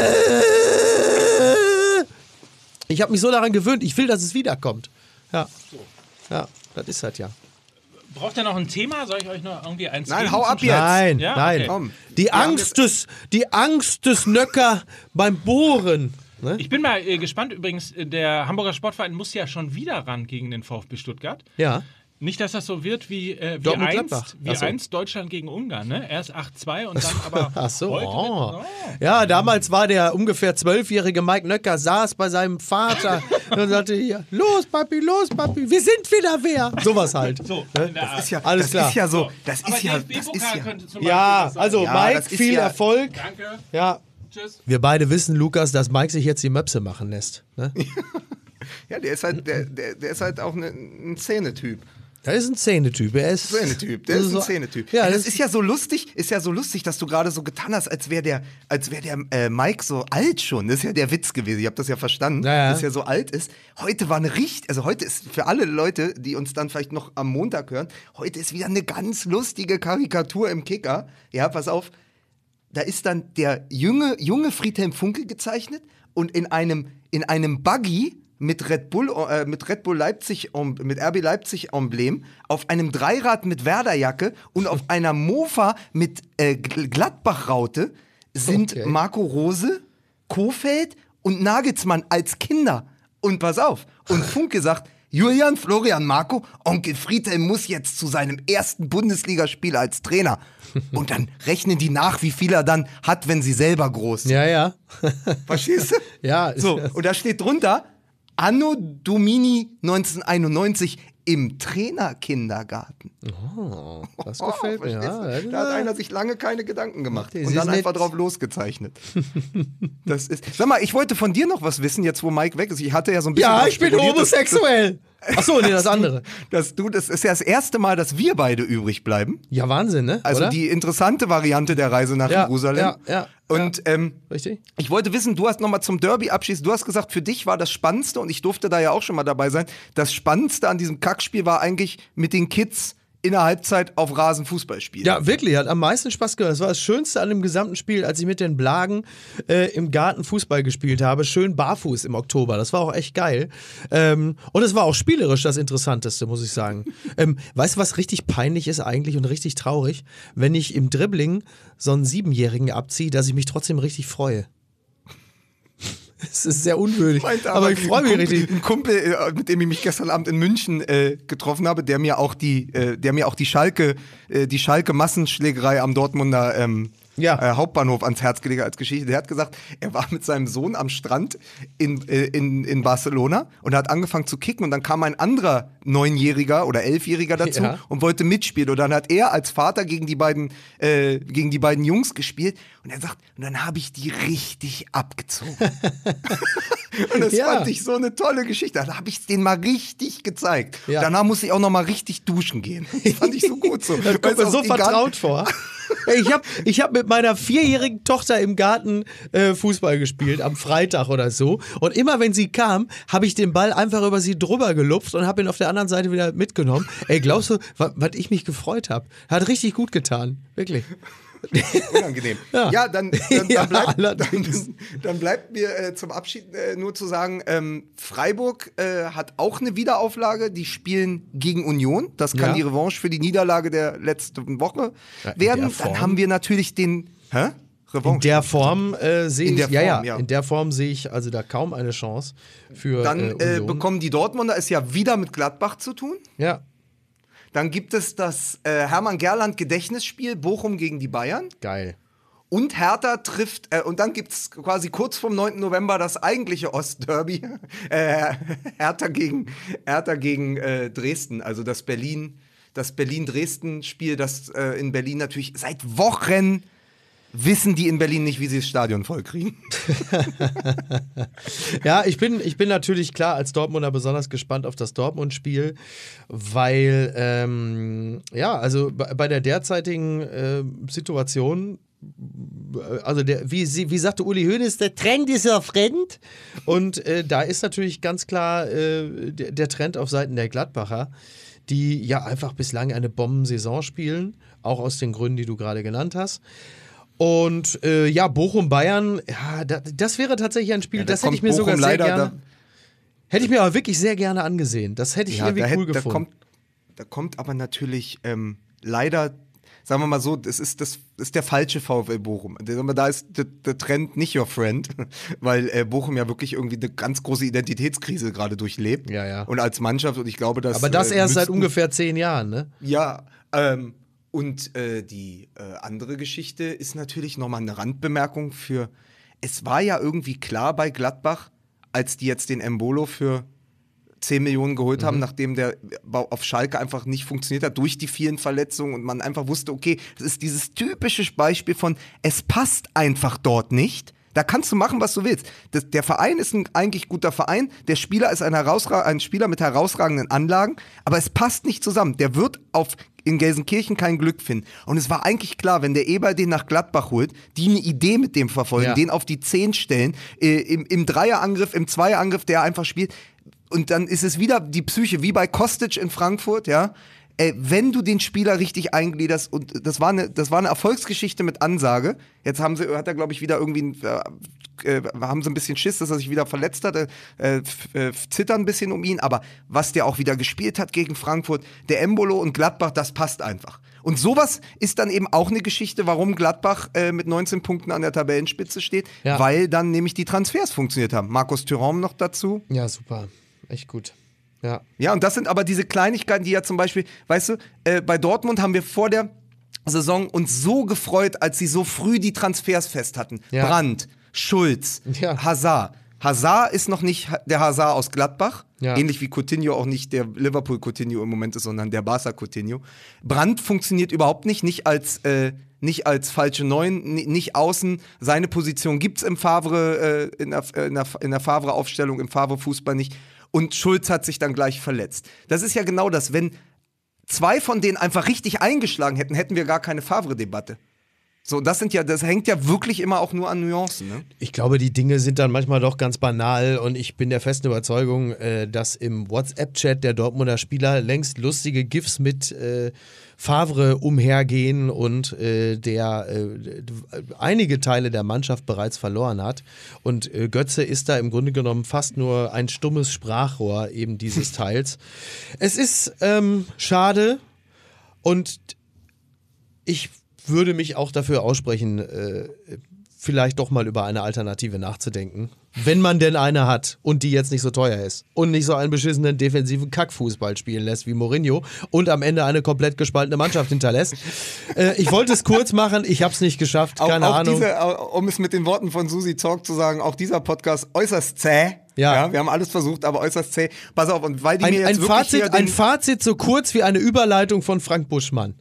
Ich habe mich so daran gewöhnt, ich will, dass es wiederkommt. Ja. Ja, das ist halt ja. Braucht ihr noch ein Thema? Soll ich euch noch irgendwie eins Nein, geben hau zum ab Schluss? jetzt. Nein, Ja? nein. Okay. Komm. Die Wir haben Angst, des, die Angst des Nöcker beim Bohren. Ne? Ich bin mal äh, gespannt übrigens, äh, der Hamburger Sportverein muss ja schon wieder ran gegen den VfB Stuttgart. Ja. Nicht, dass das so wird wie, äh, wie, Dortmund Gladbach. einst, wie Ach so. einst Deutschland gegen Ungarn. Ne? Erst acht zwei und dann aber Ach so. heute Oh. mit, oh. Ja, damals war der ungefähr zwölfjährige Mike Nöcker, saß bei seinem Vater und sagte hier, los Papi, los Papi, wir sind wieder wer. Sowas halt. So, in der Art. Das ist ja, Alles das klar. ist ja so, das Aber ist ja, D F das ist B-Pokal ja. könnte zum Beispiel Ja, was sein. also Ja, Mike, das ist viel ja- Erfolg. Danke. Ja. Tschüss. Wir beide wissen, Lukas, dass Mike sich jetzt die Möpse machen lässt. Ne? Ja, der ist halt, der, der, der ist halt auch ne, ein Szenetyp. Der ist ein Szenetyp. Er ist Szenetyp, der ist ein so- Szenetyp. Ja, das, das ist ja so lustig, ist ja so lustig, dass du gerade so getan hast, als wäre der, als wäre der äh, Mike so alt schon. Das ist ja der Witz gewesen. Ich habe das ja verstanden, Ja, ja. dass er so alt ist. Heute war eine richtig, also heute ist für alle Leute, die uns dann vielleicht noch am Montag hören, heute ist wieder eine ganz lustige Karikatur im Kicker. Ja, pass auf. Da ist dann der junge, junge Friedhelm Funkel gezeichnet und in einem, in einem Buggy mit Red Bull, äh, mit Red Bull Leipzig, mit R B Leipzig Emblem, auf einem Dreirad mit Werderjacke und auf einer Mofa mit äh, Gl- Gladbach-Raute sind Okay. Marco Rose, Kofeld und Nagelsmann als Kinder. Und pass auf, und Funke sagt, Julian, Florian, Marco, Onkel Friedhelm muss jetzt zu seinem ersten Bundesligaspiel als Trainer. Und dann rechnen die nach, wie viel er dann hat, wenn sie selber groß sind. Ja, ja. Verstehst du? Ja. So, und da steht drunter, Anno Domini neunzehnhunderteinundneunzig im Trainerkindergarten. Oh, das gefällt mir. Verstehst Ja, du? das ist Da hat ja- einer sich lange keine Gedanken gemacht Das und ist dann nett. einfach drauf losgezeichnet. Das ist. Sag mal, ich wollte von dir noch was wissen, jetzt wo Mike weg ist. Ich hatte ja so ein bisschen. Ja, drauf ich bin spekuliert, dass- homosexuell. Achso, nee, das andere. Dass du, das ist ja das erste Mal, dass wir beide übrig bleiben. Ja, Wahnsinn, ne? Also Oder? die interessante Variante der Reise nach Ja, Jerusalem. ja, ja, Und ähm, Richtig? ich wollte wissen, du hast nochmal zum Derby abschließen. Du hast gesagt, für dich war das Spannendste, und ich durfte da ja auch schon mal dabei sein, das Spannendste an diesem Kackspiel war eigentlich mit den Kids in der Halbzeit auf Rasen Fußball spielen. Ja, wirklich, hat am meisten Spaß gemacht. Das war das Schönste an dem gesamten Spiel, als ich mit den Blagen äh, im Garten Fußball gespielt habe. Schön barfuß im Oktober. Das war auch echt geil. Ähm, und es war auch spielerisch das Interessanteste, muss ich sagen. ähm, weißt du, was richtig peinlich ist eigentlich und richtig traurig? Wenn ich im Dribbling so einen Siebenjährigen abziehe, dass ich mich trotzdem richtig freue. Es ist sehr unwürdig. Meinte Aber ich freue mich ein Kumpel, richtig. Ein Kumpel, äh, mit dem ich mich gestern Abend in München äh, getroffen habe, der mir auch die, äh, der mir auch die Schalke, äh, die Schalke Massenschlägerei am Dortmunder ähm, ja. äh, Hauptbahnhof ans Herz gelegt als Geschichte. Der hat gesagt, er war mit seinem Sohn am Strand in, äh, in, in Barcelona und hat angefangen zu kicken und dann kam ein anderer Neunjähriger oder Elfjähriger dazu ja. und wollte mitspielen. Und dann hat er als Vater gegen die beiden, äh, gegen die beiden Jungs gespielt und er sagt, und dann habe ich die richtig abgezogen. Und das Ja. fand ich so eine tolle Geschichte. Da habe ich es denen mal richtig gezeigt. Ja. Danach musste ich auch noch mal richtig duschen gehen. Das fand ich so gut so. Das kommt Weil mir es so auch egal- vertraut vor. Ey, Ich habe ich hab mit meiner vierjährigen Tochter im Garten äh, Fußball gespielt, am Freitag oder so. Und immer wenn sie kam, habe ich den Ball einfach über sie drüber gelupft und habe ihn auf der anderen Seite wieder mitgenommen. Ey, glaubst du, was ich mich gefreut habe? Hat richtig gut getan. Wirklich. Unangenehm. Ja. Ja, dann, dann, dann, Ja, bleibt, dann, allerdings. dann bleibt mir äh, zum Abschied äh, nur zu sagen, ähm, Freiburg äh, hat auch eine Wiederauflage. Die spielen gegen Union. Das kann Ja. die Revanche für die Niederlage der letzten Woche Ja, in werden. der Form. Dann haben wir natürlich den... Hä? In Revanche. der Form äh, sehe In ich, der ja, ja, Form, ja. in der Form sehe ich also da kaum eine Chance für Dann äh, äh, Union. bekommen die Dortmunder es ja wieder mit Gladbach zu tun. Ja, Dann gibt es das äh, Hermann Gerland Gedächtnisspiel Bochum gegen die Bayern. geil. Und Hertha trifft, äh, und dann gibt es quasi kurz vorm neunten November das eigentliche Ostderby. äh, Hertha gegen, Hertha gegen äh, Dresden, also das Berlin, das Berlin-Dresden-Spiel, das äh, in Berlin natürlich seit Wochen wissen die in Berlin nicht, wie sie das Stadion vollkriegen. Ja, ich bin, ich bin natürlich klar als Dortmunder besonders gespannt auf das Dortmund-Spiel, weil, ähm, ja, also bei, bei der derzeitigen äh, Situation, äh, also der, wie, sie- wie sagte Uli Hoeneß, der Trend ist ja fremd. Und äh, da ist natürlich ganz klar äh, der, der Trend auf Seiten der Gladbacher, die ja einfach bislang eine Bombensaison spielen, auch aus den Gründen, die du gerade genannt hast. Und äh, ja, Bochum-Bayern, ja, da, das wäre tatsächlich ein Spiel, Ja, da das hätte ich kommt mir sogar Bochum sehr leider gerne, da- hätte ich mir aber wirklich sehr gerne angesehen. Das hätte ich Ja, irgendwie da, cool hätt- da, gefunden. kommt, da kommt aber natürlich ähm, leider, sagen wir mal so, das ist, das ist der falsche VfL Bochum. Da ist der, der Trend nicht your friend, weil äh, Bochum ja wirklich irgendwie eine ganz große Identitätskrise gerade durchlebt. Ja, ja. Und als Mannschaft, und ich glaube, dass. aber das äh, erst seit müssten- ungefähr zehn Jahren, ne? Ja, ähm, und äh, die äh, andere Geschichte ist natürlich nochmal eine Randbemerkung für, es war ja irgendwie klar bei Gladbach, als die jetzt den Embolo für zehn Millionen geholt haben, nachdem der auf Schalke einfach nicht funktioniert hat, durch die vielen Verletzungen und man einfach wusste, okay, das ist dieses typische Beispiel von, es passt einfach dort nicht. Da kannst du machen, was du willst. Das, der Verein ist ein eigentlich guter Verein, der Spieler ist ein, herausra- ein Spieler mit herausragenden Anlagen, aber es passt nicht zusammen. Der wird auf, in Gelsenkirchen kein Glück finden. Und es war eigentlich klar, wenn der Eber den nach Gladbach holt, die eine Idee mit dem verfolgen, Ja. den auf die Zehn stellen, äh, im, im Dreierangriff, im Zweierangriff, der einfach spielt. Und dann ist es wieder die Psyche, wie bei Kostic in Frankfurt, ja. Ey, wenn du den Spieler richtig eingliederst, und das war eine, das war eine Erfolgsgeschichte mit Ansage. Jetzt haben sie, hat er, glaube ich, wieder irgendwie, äh, äh, haben sie ein bisschen Schiss, dass er sich wieder verletzt hat, äh, f- äh, zittern ein bisschen um ihn. Aber was der auch wieder gespielt hat gegen Frankfurt, der Embolo und Gladbach, das passt einfach. Und sowas ist dann eben auch eine Geschichte, warum Gladbach äh, mit neunzehn Punkten an der Tabellenspitze steht, Ja. weil dann nämlich die Transfers funktioniert haben. Markus Thuram noch dazu. Ja, super. Echt gut. Ja. Ja, und das sind aber diese Kleinigkeiten, die ja zum Beispiel, weißt du, äh, bei Dortmund haben wir vor der Saison uns so gefreut, als sie so früh die Transfers fest hatten. Ja. Brandt, Schulz, Ja. Hazard. Hazard ist noch nicht der Hazard aus Gladbach, Ja. ähnlich wie Coutinho auch nicht der Liverpool Coutinho im Moment ist, sondern der Barca Coutinho. Brandt funktioniert überhaupt nicht, nicht als äh, nicht als falsche Neun, ni- nicht außen. Seine Position gibt's im Favre äh, in der, in der, in der Favre-Aufstellung, im Favre-Fußball nicht. Und Schulz hat sich dann gleich verletzt. Das ist ja genau das. Wenn zwei von denen einfach richtig eingeschlagen hätten, hätten wir gar keine Favre-Debatte. So, das sind ja, das hängt ja wirklich immer auch nur an Nuancen, ne? Ich glaube, die Dinge sind dann manchmal doch ganz banal und ich bin der festen Überzeugung, äh, dass im WhatsApp-Chat der Dortmunder Spieler längst lustige GIFs mit äh, Favre umhergehen und äh, der äh, einige Teile der Mannschaft bereits verloren hat. Und äh, Götze ist da im Grunde genommen fast nur ein stummes Sprachrohr eben dieses Teils. Es ist ähm, schade und ich würde mich auch dafür aussprechen, äh, vielleicht doch mal über eine Alternative nachzudenken. Wenn man denn eine hat und die jetzt nicht so teuer ist und nicht so einen beschissenen defensiven Kackfußball spielen lässt wie Mourinho und am Ende eine komplett gespaltene Mannschaft hinterlässt. äh, ich wollte es kurz machen, ich habe es nicht geschafft, keine auch, auch Ahnung. Diese, um es mit den Worten von Susi Zorg zu sagen, auch dieser Podcast äußerst zäh. Ja. ja. Wir haben alles versucht, aber äußerst zäh. Pass auf, und weil die Ein, mir jetzt ein, wirklich Fazit, hier den ein Fazit so kurz wie eine Überleitung von Frank Buschmann.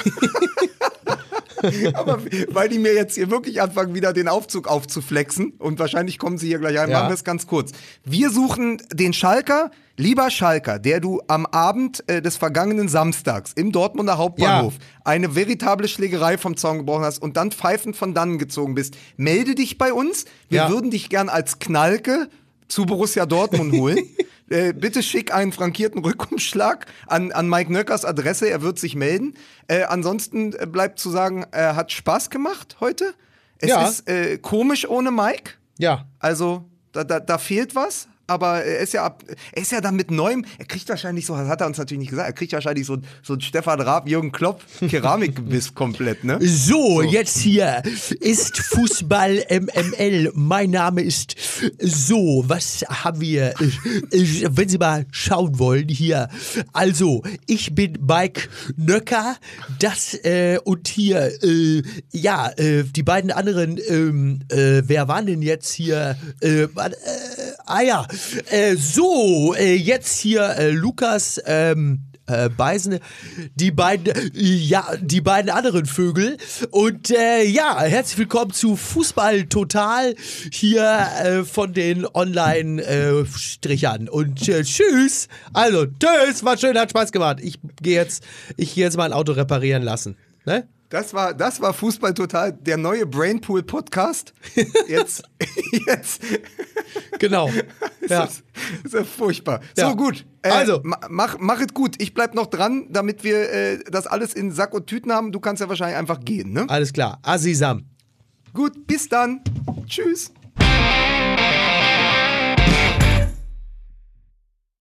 Aber weil die mir jetzt hier wirklich anfangen, wieder den Aufzug aufzuflexen und wahrscheinlich kommen sie hier gleich ein, Ja. machen wir es ganz kurz. Wir suchen den Schalker, lieber Schalker, der du am Abend äh, des vergangenen Samstags im Dortmunder Hauptbahnhof Ja. eine veritable Schlägerei vom Zaun gebrochen hast und dann pfeifend von dannen gezogen bist. Melde dich bei uns. Wir Ja. würden dich gern als Knalke zu Borussia Dortmund holen. Äh, bitte schick einen frankierten Rückumschlag an, an Mike Nöckers Adresse, er wird sich melden. Äh, ansonsten äh, bleibt zu sagen, er hat Spaß gemacht heute. Es Ja. ist äh, komisch ohne Mike. Ja. Also, da, da, da fehlt was. Aber er ist ja ab, er ist ja dann mit neuem, er kriegt wahrscheinlich so, das hat er uns natürlich nicht gesagt, er kriegt wahrscheinlich so, so ein Stefan Raab, Jürgen Klopp Keramikgebiss komplett, ne? So, jetzt hier ist Fußball M M L. Mein Name ist so, was haben wir, äh, wenn Sie mal schauen wollen hier. Also, ich bin Mike Nöcker, das äh, und hier, äh, ja, äh, die beiden anderen, ähm, äh, wer waren denn jetzt hier? Äh, äh, ah ja, äh, so, äh, jetzt hier äh, Lukas, ähm, Äh, Beisen, die beiden, äh, ja, die beiden anderen Vögel. Und äh, ja, herzlich willkommen zu Fußball Total hier äh, von den Online-Strichern. Und äh, tschüss. Also, tschüss, war schön, hat Spaß gemacht. Ich gehe jetzt, ich gehe jetzt mein Auto reparieren lassen. Ne? Das war, das war Fußball Total, der neue Brainpool Podcast. Jetzt, jetzt. Genau. Ist Ja. das, ist ja furchtbar. Ja. So, gut. Äh, Also. ma- Mach, mach es gut. Ich bleib noch dran, damit wir äh, das alles in Sack und Tüten haben. Du kannst ja wahrscheinlich einfach gehen, ne? Alles klar. Asisam. Gut, bis dann. Tschüss.